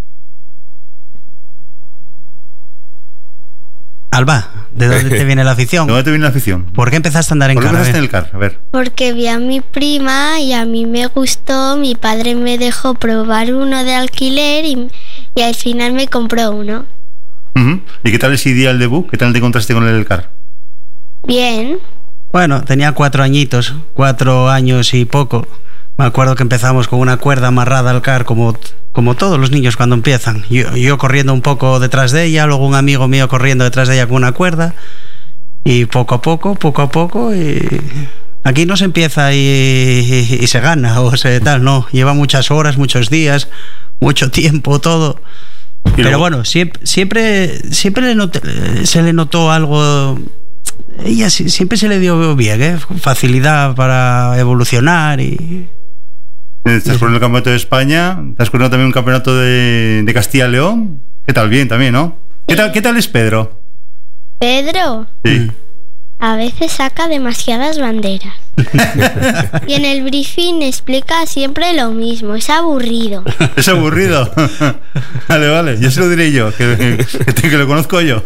Alba, ¿de dónde te viene la afición? ¿De dónde te viene la afición? ¿Por qué empezaste a andar en car? ¿Por qué car? empezaste en el car? A ver. Porque vi a mi prima y a mí me gustó, mi padre me dejó probar uno de alquiler y, y al final me compró uno. Uh-huh. ¿Y qué tal ese día el debut? ¿Qué tal te encontraste con el car? Bien. Bueno, tenía cuatro añitos, cuatro años y poco. Me acuerdo que empezamos con una cuerda amarrada al car, como, como todos los niños cuando empiezan. Yo, yo corriendo un poco detrás de ella, luego un amigo mío corriendo detrás de ella con una cuerda. Y poco a poco, poco a poco, y aquí no se empieza y, y, y se gana o se tal, no. Lleva muchas horas, muchos días, mucho tiempo, todo. Pero luego, bueno, siempre, siempre, siempre le noté, se le notó algo. Ella siempre se le dio bien, ¿eh? Facilidad para evolucionar y... Estás corriendo el campeonato de España, estás corriendo también un campeonato de, de Castilla y León. ¿Qué tal? Bien también, ¿no? ¿Qué tal, qué tal es Pedro? ¿Pedro? Sí. A veces saca demasiadas banderas. Y en el briefing explica siempre lo mismo, es aburrido. ¿Es aburrido? Vale, vale, yo se lo diré yo, que, que, que lo conozco yo.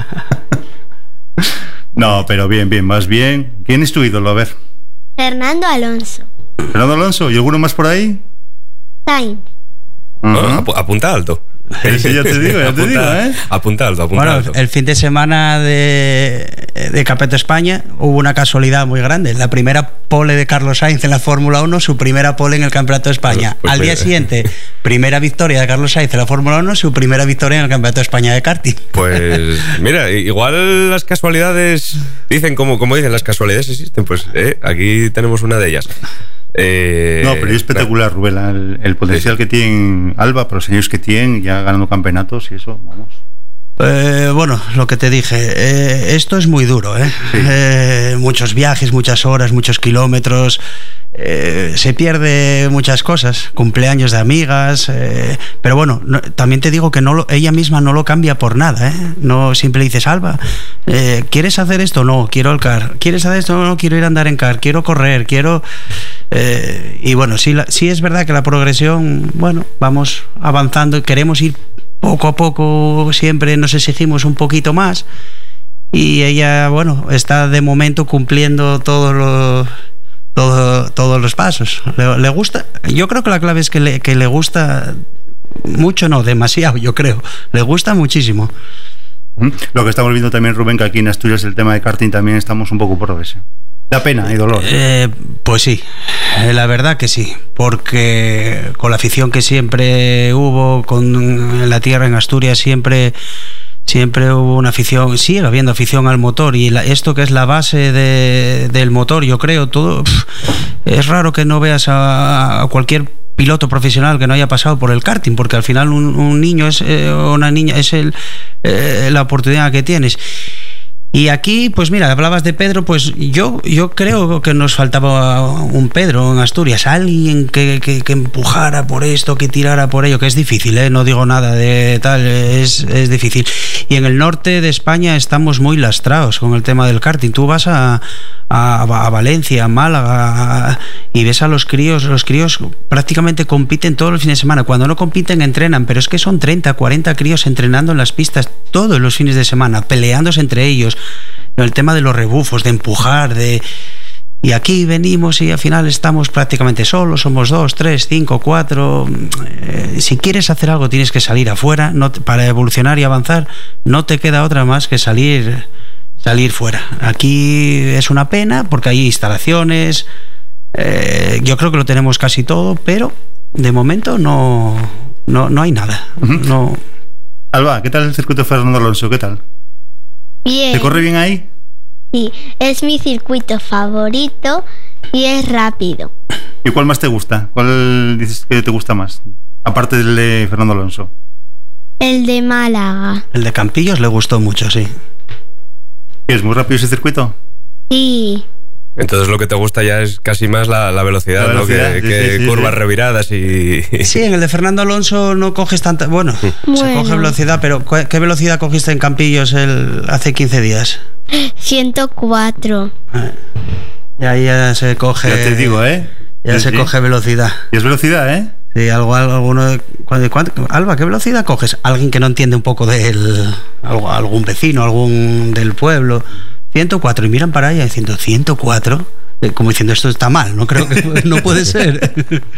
No, pero bien, bien, más bien. ¿Quién es tu ídolo? A ver. Fernando Alonso. Fernando Alonso, ¿y alguno más por ahí? Sainz. Uh-huh. Oh, ap- apunta alto. Sí, ya te digo, ya te apunta, digo, ¿eh? Apunta alto, apunta bueno, alto. El fin de semana de, de Campeonato de España hubo una casualidad muy grande. La primera pole de Carlos Sainz en la Fórmula uno, su primera pole en el Campeonato de España. Pues, pues, Al día pues, siguiente, primera victoria de Carlos Sainz en la Fórmula uno, su primera victoria en el Campeonato de España de karting. Pues mira, igual las casualidades dicen como, como dicen, las casualidades existen. Pues eh, aquí tenemos una de ellas. Eh, no, pero es espectacular, Rubén, el, el potencial sí. que tiene Alba, pero los años que tienen, ya ganando campeonatos y eso, vamos. Eh, bueno, lo que te dije, eh, esto es muy duro, ¿eh? Sí. Eh, muchos viajes, muchas horas, muchos kilómetros, eh, se pierde muchas cosas, cumpleaños de amigas, eh, pero bueno, no, también te digo que no lo, ella misma no lo cambia por nada, ¿eh? No siempre dices, Alba, eh, ¿quieres hacer esto? No, quiero el car. ¿Quieres hacer esto? No, quiero ir a andar en car, quiero correr, quiero... Eh, y bueno, sí, la, sí es verdad que la progresión, bueno, vamos avanzando y queremos ir poco a poco, siempre nos exigimos un poquito más y ella, bueno, está de momento cumpliendo todos los todo, todos los pasos. Le, le gusta, yo creo que la clave es que le, que le gusta mucho, no, demasiado, yo creo, le gusta muchísimo. Lo que estamos viendo también, Rubén, que aquí en Asturias el tema de karting también estamos un poco por eso. Da pena y dolor. Eh, pues sí, eh, la verdad que sí, porque con la afición que siempre hubo con en la tierra, en Asturias, siempre siempre hubo una afición, sigue habiendo afición al motor, y la, esto que es la base de, del motor, yo creo, todo pff, es raro que no veas a, a cualquier piloto profesional que no haya pasado por el karting, porque al final un, un niño es eh, una niña es el, eh, la oportunidad que tienes. Y aquí, pues mira, hablabas de Pedro, pues yo, yo creo que nos faltaba un Pedro en Asturias, alguien que, que, que empujara por esto, que tirara por ello, que es difícil, ¿eh? No digo nada de tal, es, es difícil. Y en el norte de España estamos muy lastrados con el tema del karting. Tú vas a, a, a Valencia, a Málaga, a, y ves a los críos, los críos prácticamente compiten todos los fines de semana. Cuando no compiten, entrenan, pero es que son treinta, cuarenta críos entrenando en las pistas todos los fines de semana, peleándose entre ellos. El tema de los rebufos, de empujar, de... Y aquí venimos y al final estamos prácticamente solos, somos dos, tres, cinco, cuatro. Eh, si quieres hacer algo tienes que salir afuera, no te, para evolucionar y avanzar no te queda otra más que salir, salir fuera. Aquí es una pena porque hay instalaciones, eh, yo creo que lo tenemos casi todo, pero de momento no, no, no hay nada. Uh-huh. No. Alba, ¿qué tal el circuito Fernando Alonso? ¿Qué tal? Bien. ¿Te corre bien ahí? Sí, es mi circuito favorito y es rápido. ¿Y cuál más te gusta? ¿Cuál dices que te gusta más? Aparte del de Fernando Alonso. El de Málaga. El de Campillos le gustó mucho, sí. ¿Es muy rápido ese circuito? Sí. Entonces lo que te gusta ya es casi más la, la velocidad, la velocidad, ¿no? Que, sí, que sí, curvas sí. reviradas y... Sí, en el de Fernando Alonso no coges tanta... Bueno, bueno, se coge velocidad, pero ¿qué velocidad cogiste en Campillos el, hace quince días? ciento cuatro. Y ahí ya se coge... Ya te digo, ¿eh? Ya sí, se sí. coge velocidad. Y es velocidad, ¿eh? Sí, algo, alguno... ¿cuánto, cuánto, Alba, ¿qué velocidad coges? Alguien que no entiende un poco del... Algún vecino, algún del pueblo... ciento cuatro, y miran para allá diciendo ciento cuatro, como diciendo esto está mal, no creo que no puede ser.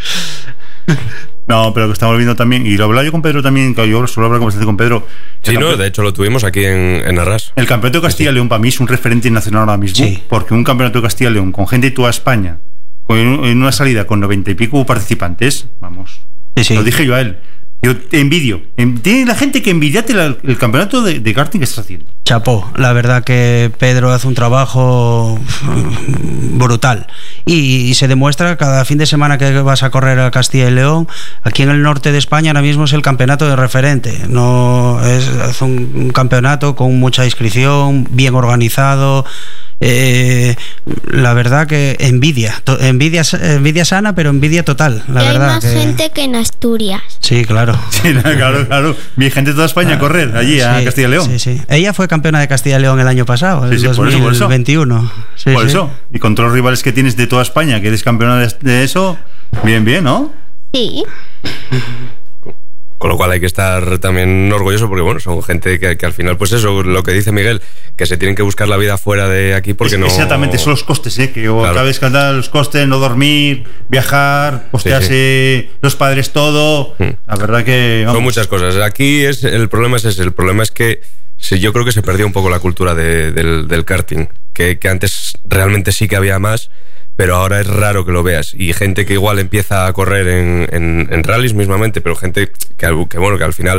No, pero que estamos viendo también, y lo hablaba yo con Pedro también, que yo solo hablaba conversación con Pedro. Sí, no, de hecho lo tuvimos aquí en, en Arras. El campeonato de Castilla y León para mí es un referente nacional ahora mismo, sí. Porque un campeonato de Castilla y León con gente de toda España, con, en una salida con noventa y pico participantes, vamos, sí, sí. Lo dije yo a él. Yo te envidio. Tiene la gente que envidiate el, el campeonato de, de karting que estás haciendo. Chapó, la verdad que Pedro hace un trabajo brutal. Y, y se demuestra cada fin de semana que vas a correr a Castilla y León. Aquí en el norte de España ahora mismo es el campeonato de referente. No es, es un, un campeonato con mucha inscripción, bien organizado. Eh, la verdad que envidia, to, envidia, envidia sana, pero envidia total. La y verdad hay más que... gente que en Asturias. Sí, claro. Sí, claro, claro. Vi gente de toda España a correr allí, sí, a Castilla y León. Sí, sí. Ella fue campeona de Castilla y León el año pasado, sí, el sí, dos mil veintiuno. Por eso, por eso. Sí, por sí. eso. Y con todos los rivales que tienes de toda España, que eres campeona de, de eso, bien, bien, ¿no? Sí. Con lo cual hay que estar también orgulloso porque, bueno, son gente que, que al final, pues eso, lo que dice Miguel, que se tienen que buscar la vida fuera de aquí porque es, no... Exactamente, son los costes, ¿eh? Que claro. Cada vez que andan los costes, no dormir, viajar, costearse sí, sí. los padres, todo. Hmm. La verdad que... Vamos. Son muchas cosas. Aquí es el problema es ese. El problema es que sí, yo creo que se perdió un poco la cultura de, del, del karting, que, que antes realmente sí que había más, pero ahora es raro que lo veas. Y gente que igual empieza a correr en, en, en rallies mismamente, pero gente que, que, bueno, que al final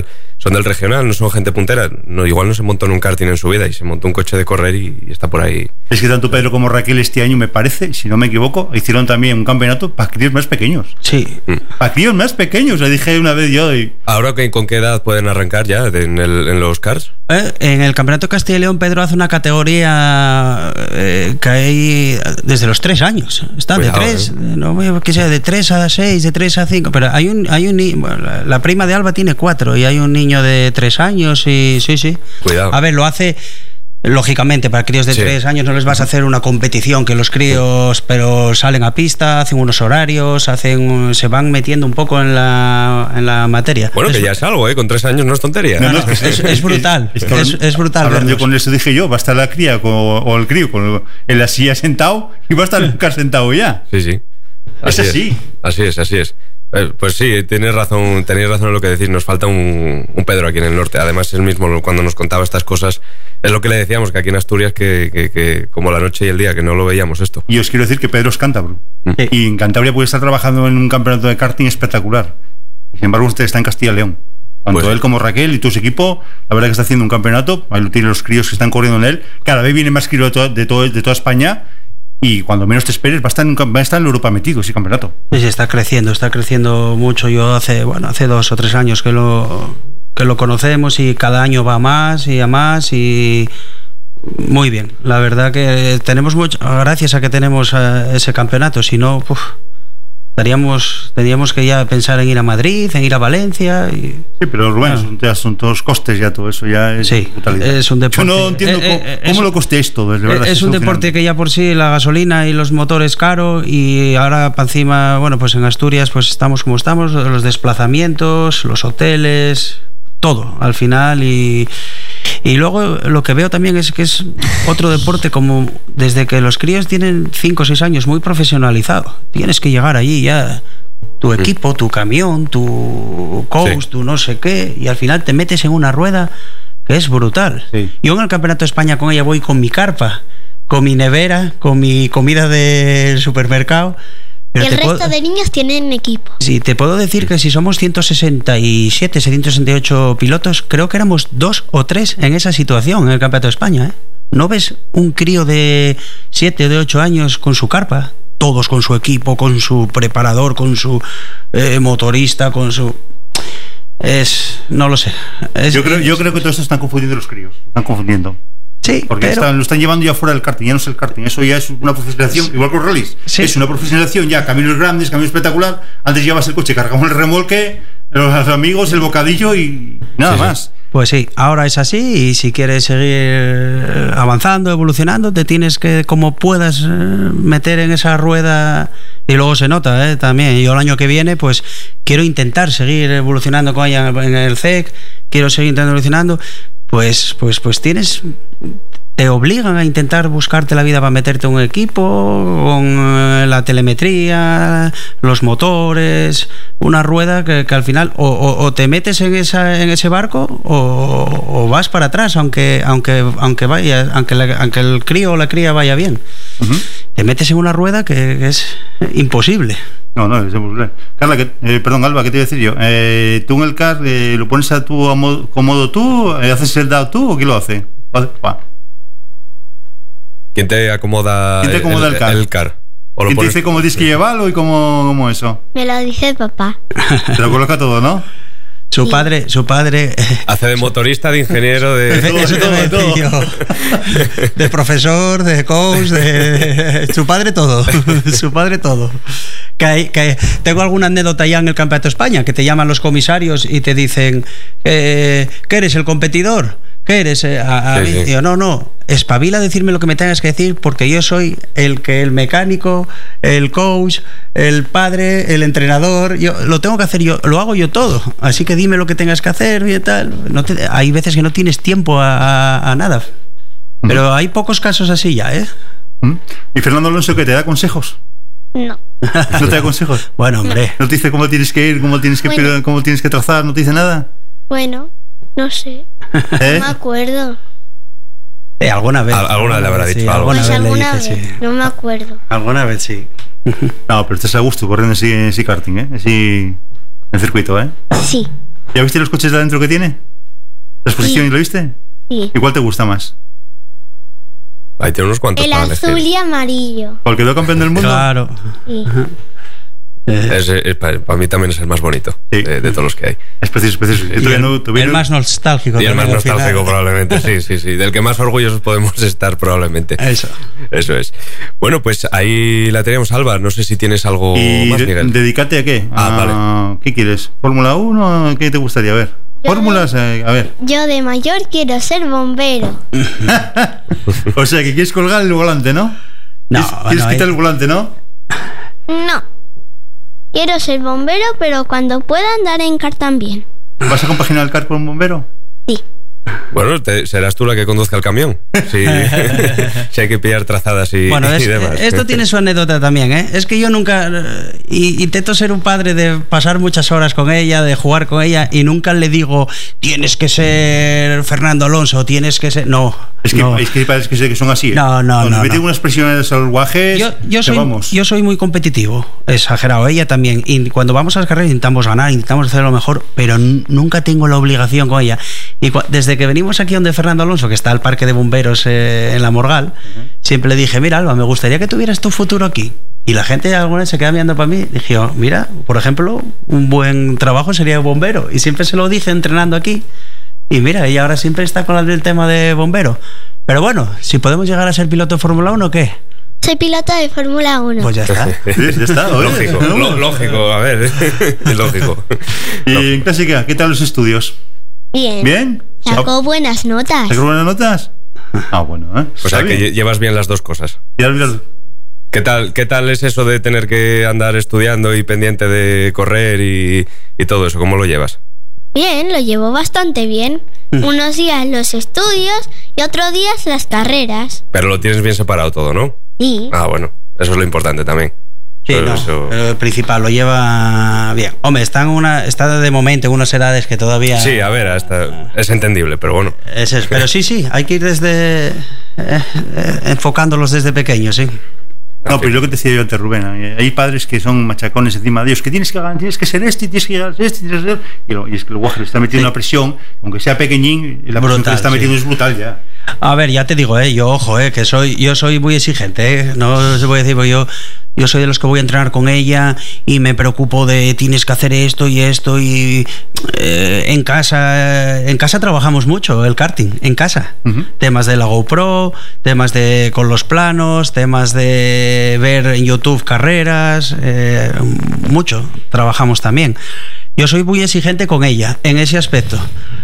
son del regional, no son gente puntera. No, igual no se montó en un karting en su vida y se montó un coche de correr y, y está por ahí. Es que tanto Pedro como Raquel este año, me parece, si no me equivoco, hicieron también un campeonato para críos más pequeños. Sí. Mm. Para críos más pequeños, le dije una vez yo. Y... ¿Ahora con qué edad pueden arrancar ya de, en, el, en los cars? Eh, en el Campeonato de Castilla y León, Pedro hace una categoría eh, que hay desde los tres años. Están Cuidado, de tres, eh. no que sea de tres a seis, de tres a cinco. Pero hay un, hay un bueno, la, la prima de Alba tiene cuatro y hay un niño de tres años y sí, sí. Cuidado. A ver, lo hace. Lógicamente, para críos de sí. tres años no les vas a hacer una competición que los críos, pero salen a pista, hacen unos horarios, hacen, se van metiendo un poco en la, en la materia. Bueno, es, que ya es algo, ¿eh? Con tres años no es tontería. No, no, es, es, es brutal, es, es, es brutal. Hablando yo con eso dije yo, va a estar la cría con, o el crío con, en la silla sentado y va a estar nunca sentado ya. Sí, sí. Así es así. Es. Así es, así es. Pues sí, tenéis razón, tenéis razón en lo que decís. Nos falta un, un Pedro aquí en el norte. Además, él mismo cuando nos contaba estas cosas, es lo que le decíamos, que aquí en Asturias, que, que, que como la noche y el día, que no lo veíamos esto. Y os quiero decir que Pedro es cántabro. Mm. Y en Cantabria puede estar trabajando en un campeonato de karting espectacular. Sin embargo, usted está en Castilla y León. Tanto pues, él como Raquel y todo su equipo, la verdad que está haciendo un campeonato. Ahí lo tienen los críos que están corriendo en él. Cada vez viene más críos de, to- de, to- de toda España. Y cuando menos te esperes va a estar en, va a estar en Europa metido ese campeonato. Sí, sí, está creciendo, está creciendo mucho. Yo hace, bueno, hace dos o tres años que lo, que lo conocemos y cada año va a más y a más y muy bien. La verdad que tenemos mucho, gracias a que tenemos ese campeonato, si no, uf, estaríamos, tendríamos que ya pensar en ir a Madrid, en ir a Valencia. Y, sí, pero Rubén, bueno, son, son todos costes ya, todo eso ya es sí, brutalidad. Es un deporte. Yo no entiendo eh, cómo, eh, cómo es, lo costeáis todo. Es, verdad, es un deporte final. Que ya por sí la gasolina y los motores caro y ahora para encima, bueno, pues en Asturias pues estamos como estamos, los desplazamientos, los hoteles, todo al final y... Y luego lo que veo también es que es otro deporte como desde que los críos tienen cinco o seis años muy profesionalizado. Tienes que llegar allí ya, tu equipo, tu camión, tu coach, sí. tu no sé qué, y al final te metes en una rueda que es brutal. Sí. Yo en el Campeonato de España con ella voy con mi carpa, con mi nevera, con mi comida del supermercado. Pero y el resto puedo... de niños tienen equipo. Sí, te puedo decir que si somos ciento sesenta y siete, ciento sesenta y ocho pilotos, creo que éramos dos o tres en esa situación en el Campeonato de España, ¿eh? ¿No ves un crío de siete o de ocho años con su carpa? Todos con su equipo, con su preparador, con su eh, motorista, con su... Es... no lo sé. Es, yo, creo, es, yo creo que todo esto están confundiendo los críos. Están confundiendo. Sí, porque pero... están, lo están llevando ya fuera del karting, ya no es el karting, eso ya es una profesionalización, igual que los rallies, sí. Es una profesionalización ya, caminos grandes, camino espectacular, antes llevas el coche, cargamos el remolque, los amigos, el bocadillo y nada sí, más. Sí. Pues sí, ahora es así y si quieres seguir avanzando, evolucionando, te tienes que, como puedas, meter en esa rueda y luego se nota, ¿eh? También. Yo el año que viene, pues quiero intentar seguir evolucionando con ella en el C E C, quiero seguir intentando evolucionando. Pues, pues, pues tienes, te obligan a intentar buscarte la vida para meterte en un equipo, con la telemetría, los motores, una rueda que, que al final o, o, o te metes en esa, en ese barco o, o vas para atrás, aunque, aunque, aunque vaya, aunque, la, aunque el crío o la cría vaya bien. Uh-huh. Te metes en una rueda que, que es imposible. No, no, es imposible. Carla, que, eh, perdón, Alba, ¿qué te iba a decir yo? Eh, ¿Tú en el car eh, lo pones a tú a modo, cómodo tú? Eh, ¿Haces el dado tú o quién lo hace? Va. ¿Quién te acomoda, ¿Quién te acomoda el, el, car? el car? ¿O ¿Quién te dice cómo tienes que llevarlo y cómo, cómo eso? Me lo dice papá. Te lo coloca todo, ¿no? Su padre, su padre hace de motorista, de ingeniero, de todo, eso todo, te todo. Yo. De profesor, de coach, de su padre todo, su padre todo. Que, hay, que tengo alguna anécdota ya en el Campeonato de España que te llaman los comisarios y te dicen eh, ¿qué eres, el competidor? ¿Qué eres? A, a sí, mí. Sí. Yo, no, no, espabila a decirme lo que me tengas que decir porque yo soy el que el mecánico, el coach, el padre, el entrenador, yo lo tengo que hacer yo, lo hago yo todo, así que dime lo que tengas que hacer y tal. No te, hay veces que no tienes tiempo a, a, a nada, pero uh-huh. Hay pocos casos así ya, ¿eh? Uh-huh. ¿Y Fernando Alonso que te da consejos? No. ¿No te da consejos? Bueno, hombre. ¿No te dice cómo tienes que ir, cómo tienes que, bueno. cómo tienes que trazar? ¿No te dice nada? Bueno, no sé. ¿Eh? No me acuerdo. Eh, alguna vez. Al, alguna vez le habrá dicho sí, algo. Pues alguna, alguna vez, vez, dije, sí. No me acuerdo. Alguna vez sí. No, pero estás a gusto corriendo ese, ese karting, ¿eh? Ese, en circuito, ¿eh? Sí. ¿Ya viste los coches de adentro que tiene? ¿La exposición lo viste? Sí. ¿Y cuál te gusta más? Ahí tiene unos cuantos. El para azul elegir. y amarillo. ¿Porque quedó campeón del mundo? Claro. Sí. Es, es- para, para mí también es el más bonito de, de todos los que hay. Es preciso, es preciso. Y el, el más nostálgico. Y el más también, al final. nostálgico probablemente, sí, sí, sí. Del que más orgullosos podemos estar probablemente. Eso. Eso es. Bueno, pues ahí la teníamos, Alba. No sé si tienes algo ¿Y más, de- Miguel. dedicarte a qué? Ah, vale. ¿Qué quieres? ¿Fórmula uno? ¿Qué te gustaría ver? Fórmulas, eh, a ver. Yo de mayor quiero ser bombero. O sea, que quieres colgar el volante, ¿no? No, ¿Quieres, quieres bueno, quitar ahí- el volante, no? No. Quiero ser bombero, pero cuando pueda andar en car también. ¿Vas a compaginar el car con un bombero? Bueno, te- serás tú la que conduzca el camión. Sí. Si hay que pillar trazadas y, Bueno, es- y demás. esto tiene su anécdota también, ¿eh? Es que yo nunca... eh, y- intento ser un padre de pasar muchas horas con ella, de jugar con ella, y nunca le digo, tienes que ser Fernando Alonso, tienes que ser... No, Es que, no. es que hay padres que sé que son así. ¿eh? No, no, Cuando no, meten no. unas presiones salvajes, Yo, yo, que soy, vamos. yo soy muy competitivo, exagerado, ella también. Y cuando vamos a las carreras intentamos ganar, intentamos hacer lo mejor, pero n- nunca tengo la obligación con ella. Y cua- desde que venimos aquí donde Fernando Alonso, que está el parque de bomberos eh, en la Morgal, siempre le dije, mira, Alba, me gustaría que tuvieras tu futuro aquí. Y la gente alguna vez se queda mirando para mí. Dije, oh, mira, por ejemplo, un buen trabajo sería bombero. Y siempre se lo dije entrenando aquí. Y mira, ella ahora siempre está con el tema de bombero. Pero bueno, si podemos llegar a ser piloto de Fórmula uno, ¿qué? Soy piloto de Fórmula uno. Pues ya está. Sí, ya está, oye. Lógico, lo- lógico, a ver. Lógico. Y en clásica, ¿qué tal los estudios? Bien. ¿Bien? Sacó buenas notas. ¿Sacó buenas notas? Ah, bueno, ¿eh? O sea, Está que bien. lle- llevas bien las dos cosas. Y al- ¿Qué tal, ¿Qué tal es eso de tener que andar estudiando y pendiente de correr y, y todo eso? ¿Cómo lo llevas? Bien, lo llevo bastante bien. Unos días los estudios y otros días las carreras. Pero lo tienes bien separado todo, ¿no? Sí. Ah, bueno, eso es lo importante también. Sí, Pero no, eso- pero el principal lo lleva bien. Hombre, está, en una, está de momento en unas edades que todavía... Sí, a ver, hasta es entendible, pero bueno. Es, es- pero sí, sí, hay que ir desde... eh, eh, enfocándolos desde pequeños, sí. No, pero lo que te decía yo antes, Rubén, eh, hay padres que son machacones encima de Dios, que tienes que, tienes que ser este, tienes que llegar a este, tienes que ser... Y, lo- y es que el guaje le está metiendo Sí. una presión, aunque sea pequeñín, la presión que Brutal, le está sí. metiendo es brutal ya. A ver, ya te digo, eh, yo ojo, eh, que soy, yo soy muy exigente, eh, no se puede decir, porque yo, yo soy de los que voy a entrenar con ella y me preocupo de tienes que hacer esto y esto y eh, en casa, en casa trabajamos mucho el karting, en casa, temas de la GoPro, temas de con los planos, temas de ver en YouTube carreras, eh, mucho trabajamos también. Yo soy muy exigente con ella en ese aspecto.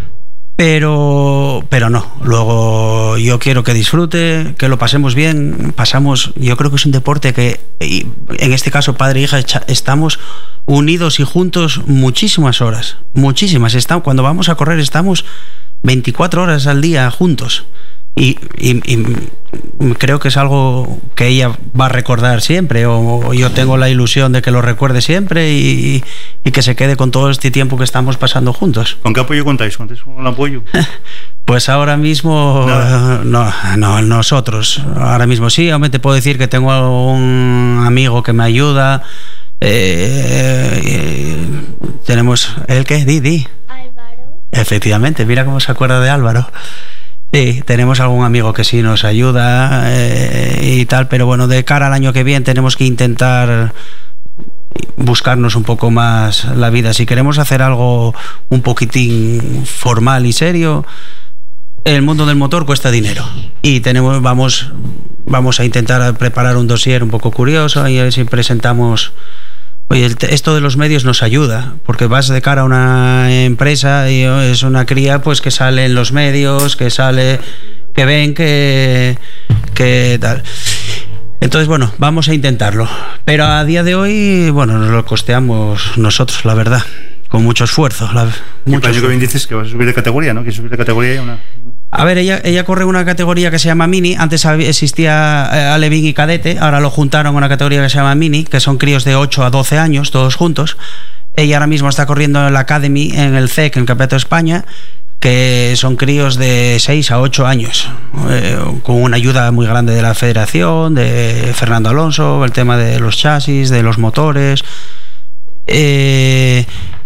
Pero, pero no, luego yo quiero que disfrute, que lo pasemos bien, pasamos, yo creo que es un deporte que, y en este caso padre e hija, echa- estamos unidos y juntos muchísimas horas, muchísimas, Está- cuando vamos a correr estamos veinticuatro horas al día juntos. Y, y- y creo que es algo que ella va a recordar siempre, o, o yo tengo la ilusión de que lo recuerde siempre y, y que se quede con todo este tiempo que estamos pasando juntos. ¿Con qué apoyo contáis? ¿Contáis con un apoyo? Pues ahora mismo Nada. no, no, nosotros. Ahora mismo sí, hombre, te puedo decir que tengo un amigo que me ayuda. Eh, eh, tenemos el que, di, di. Álvaro. Efectivamente, mira cómo se acuerda de Álvaro. Sí, tenemos algún amigo que sí nos ayuda eh, y tal, pero bueno, de cara al año que viene tenemos que intentar buscarnos un poco más la vida. Si queremos hacer algo un poquitín formal y serio, el mundo del motor cuesta dinero y tenemos vamos vamos a intentar preparar un dossier un poco curioso y a ver si presentamos. Oye, el te- esto de los medios nos ayuda, porque vas de cara a una empresa y oh, es una cría pues que sale en los medios, que sale, que ven que, que tal. Entonces, bueno, vamos a intentarlo. Pero a día de hoy, bueno, nos lo costeamos nosotros, la verdad, con mucho esfuerzo. La, Y mucho para el año que esfuerzo. viene dices que vas a subir de categoría, ¿no? Que subir de categoría y una... A ver, ella, ella corre una categoría que se llama Mini. Antes hab- existía eh, Alevín y Cadete. Ahora lo juntaron a una categoría que se llama Mini, que son críos de ocho a doce años, todos juntos. Ella ahora mismo está corriendo en la Academy, en el C E C, en el Campeonato de España, que son críos de seis a ocho años, eh, con una ayuda muy grande de la federación, de Fernando Alonso, el tema de los chasis, de los motores. Eh,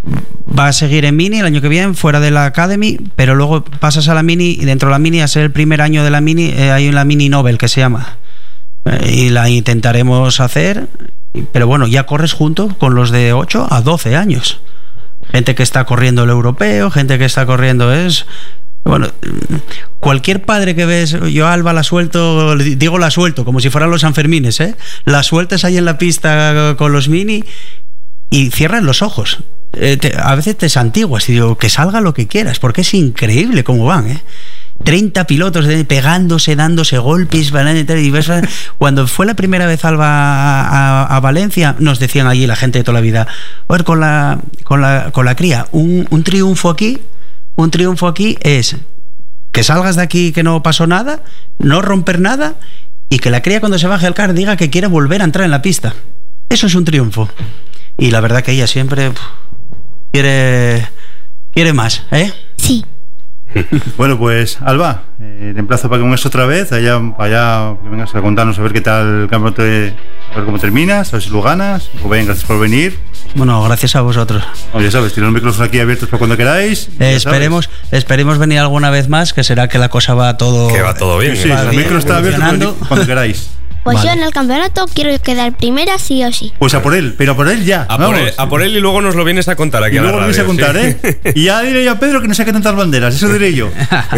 va a seguir en Mini el año que viene, fuera de la Academy, pero luego pasas a la Mini y dentro de la Mini, a ser el primer año de la Mini, eh, hay una Mini Nobel que se llama. Eh, y la intentaremos hacer, pero bueno, ya corres junto con los de ocho a doce años. Gente que está corriendo el europeo, gente que está corriendo es... Bueno, cualquier padre que ves, yo a Alba la suelto, digo la suelto, como si fueran los Sanfermines, ¿eh? La sueltas ahí en la pista con los Mini y cierran los ojos. Eh, te, a veces te santiguas y digo, que salga lo que quieras, porque es increíble cómo van, ¿eh? treinta pilotos de, pegándose, dándose golpes, y ves, cuando fue la primera vez Alba a, a, a Valencia, nos decían allí la gente de toda la vida, a ver, con la, con la, con la cría, un, un triunfo aquí, un triunfo aquí es que salgas de aquí que no pasó nada, no romper nada, y que la cría cuando se baje al car diga que quiere volver a entrar en la pista. Eso es un triunfo. Y la verdad que ella siempre pff, quiere quiere más, ¿eh? Sí. Bueno, pues Alba, eh, te emplazo para que vengas otra vez, allá, allá que vengas a contarnos a ver qué tal el campeonato, de, a ver cómo terminas, a ver si lo ganas. Rubén, gracias por venir. Bueno, gracias a vosotros. Oh, ya sabes, tiene los micrófonos aquí abiertos para cuando queráis. Eh, esperemos, esperemos venir alguna vez más, que será que la cosa va todo... Que va todo bien. Sí, sí, va el bien, micro está abierto cuando, cuando queráis. Pues Vale. yo en el campeonato quiero quedar primera sí o sí. Pues a por él, pero a por él ya. A por él, a por él y luego nos lo vienes a contar aquí y a la luego lo radio. vienes a contar, sí. ¿eh? Y ya diré yo a Pedro que no saque tantas banderas, eso diré yo.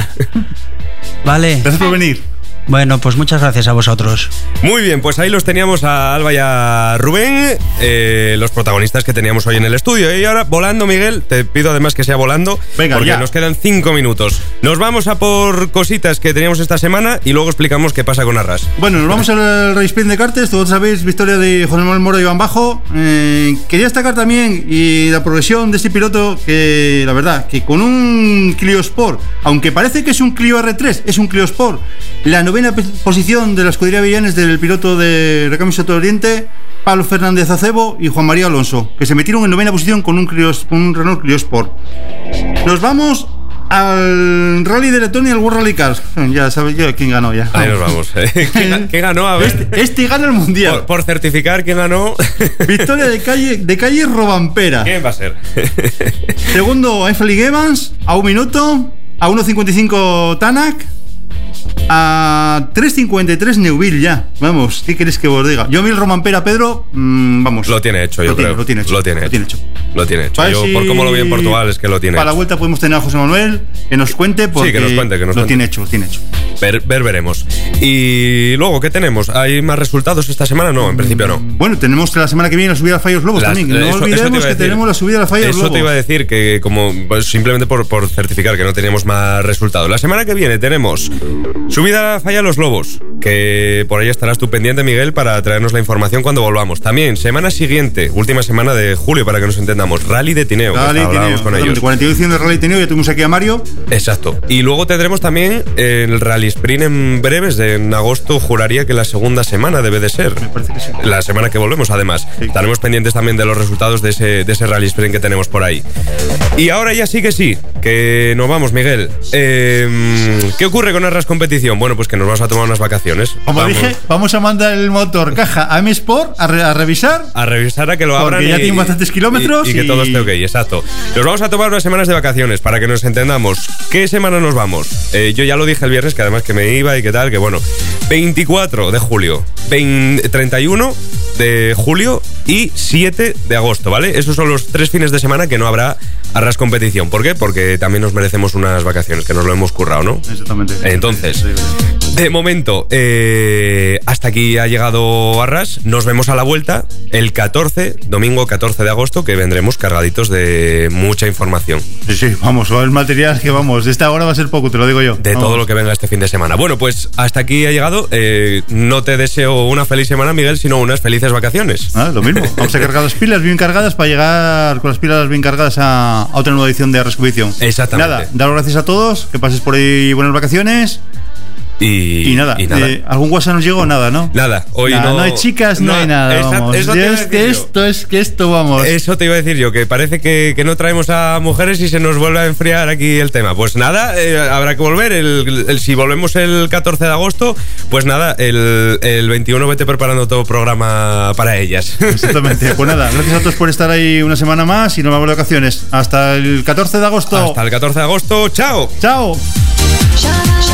Vale. Gracias por venir. Bueno, pues muchas gracias a vosotros. Muy bien, pues ahí los teníamos a Alba y a Rubén, eh, los protagonistas que teníamos hoy en el estudio. Y ahora, volando, Miguel, te pido además que sea volando, Venga, porque ya. nos quedan cinco minutos. Nos vamos a por cositas que teníamos esta semana y luego explicamos qué pasa con Arras. Bueno, nos vamos al Race Sprint de kartes. Todos sabéis, victoria de José Manuel Moro y Iván Bajo. Eh, quería destacar también y la progresión de este piloto, que la verdad, que con un Clio Sport, aunque parece que es un Clio R tres, es un Clio Sport, la novena posición de la escudería Villanes del piloto de Recambio Soto Oriente, Pablo Fernández Acebo y Juan María Alonso, que se metieron en novena posición con un, Clio, un Renault Clio Sport. Nos vamos al Rally de Letonia, el World Rally Cars. Ya sabéis yo quién ganó ya. Ahí nos vamos. ¿Quién, ¿Quién ganó? A ver. Este, este gana el mundial. Por, por certificar quién ganó. Victoria de calle, de calle Robampera. ¿Quién va a ser? Segundo, Efeli Evans, a un minuto. A uno cincuenta y cinco Tanak. A tres cincuenta y tres Neuville ya. Vamos, ¿qué queréis que os diga? Yo vi el Romampera, Pedro, mmm, vamos. Lo tiene hecho, yo lo creo. Tiene, lo tiene hecho. Lo tiene lo hecho. Tiene hecho. Lo tiene hecho. Vale, Yo, si por cómo lo vi en Portugal, es que lo tiene para hecho. la vuelta podemos tener a José Manuel que nos cuente, porque sí, que nos cuente, que nos lo cuente. tiene hecho, lo tiene hecho. Ver, ver, veremos. Y luego, ¿qué tenemos? ¿Hay más resultados esta semana? No, en principio no. Bueno, tenemos la semana que viene la subida a Fallos Lobos Las, también. No eso, olvidemos eso que decir. tenemos la subida a Fallos Eso Lobos. te iba a decir, que como pues, simplemente por, por certificar que no teníamos más resultados. La semana que viene tenemos subida a Falla Los Lobos, que por ahí estarás tú pendiente, Miguel, para traernos la información cuando volvamos. También, semana siguiente, última semana de julio, para que nos entendamos, Rally de Tineo. Rally que hablábamos Tineo, con ellos. cuarenta y uno edición de Rally Tineo, ya tuvimos aquí a Mario. Exacto. Y luego tendremos también el Rally Sprint en breves, de, en agosto, juraría que la segunda semana debe de ser. Me parece que sí. La semana que volvemos, además. Sí. Estaremos pendientes también de los resultados de ese, de ese Rally Sprint que tenemos por ahí. Y ahora ya sí que sí, que nos vamos, Miguel. Eh, ¿Qué ocurre con Arras Competición? Bueno, pues que nos vamos a tomar unas vacaciones. Como vamos, dije, vamos a mandar el motor caja a M Sport a, re, a revisar. A revisar a que lo abran. Porque ya y, tienen bastantes kilómetros. Y, y que y... todo esté ok, exacto. Nos vamos a tomar unas semanas de vacaciones para que nos entendamos. ¿Qué semana nos vamos? Eh, yo ya lo dije el viernes, que además que me iba y que tal, que bueno. veinticuatro de julio, veinte, treinta y uno de julio y siete de agosto, ¿vale? Esos son los tres fines de semana que no habrá Arras Competición. ¿Por qué? Porque también nos merecemos unas vacaciones, que nos lo hemos currado, ¿no? Exactamente. Entonces, sí, sí, sí. de momento, eh, hasta aquí ha llegado Arras. Nos vemos a la vuelta el catorce, domingo catorce de agosto, que vendremos cargaditos de mucha información. Sí, sí, vamos, el material que vamos, de esta hora va a ser poco, te lo digo yo. De vamos. todo lo que venga este fin de semana. Bueno, pues hasta aquí ha llegado. Eh, no te deseo una feliz semana, Miguel, sino unas felices vacaciones. Ah, lo mismo. Vamos a cargar las pilas bien cargadas para llegar con las pilas bien cargadas a, a otra nueva edición de Arras Competición. Exactamente. Nada, daros gracias a todos, que paséis por ahí buenas vacaciones. Y, y nada, y nada. Eh, ¿algún WhatsApp nos llegó? Nada, ¿no? Nada, hoy nada, no. No hay chicas, no, no hay nada. Esa, vamos. Eso es que esto es que esto, vamos. Eso te iba a decir yo, que parece que, que no traemos a mujeres y se nos vuelve a enfriar aquí el tema. Pues nada, eh, habrá que volver. El, el, si volvemos el catorce de agosto, pues nada, el, el veintiuno vete preparando todo programa para ellas. Exactamente. Pues nada, gracias a todos por estar ahí una semana más y nos vamos de vacaciones. Hasta el catorce de agosto. Hasta el catorce de agosto. ¡Chao! ¡Chao!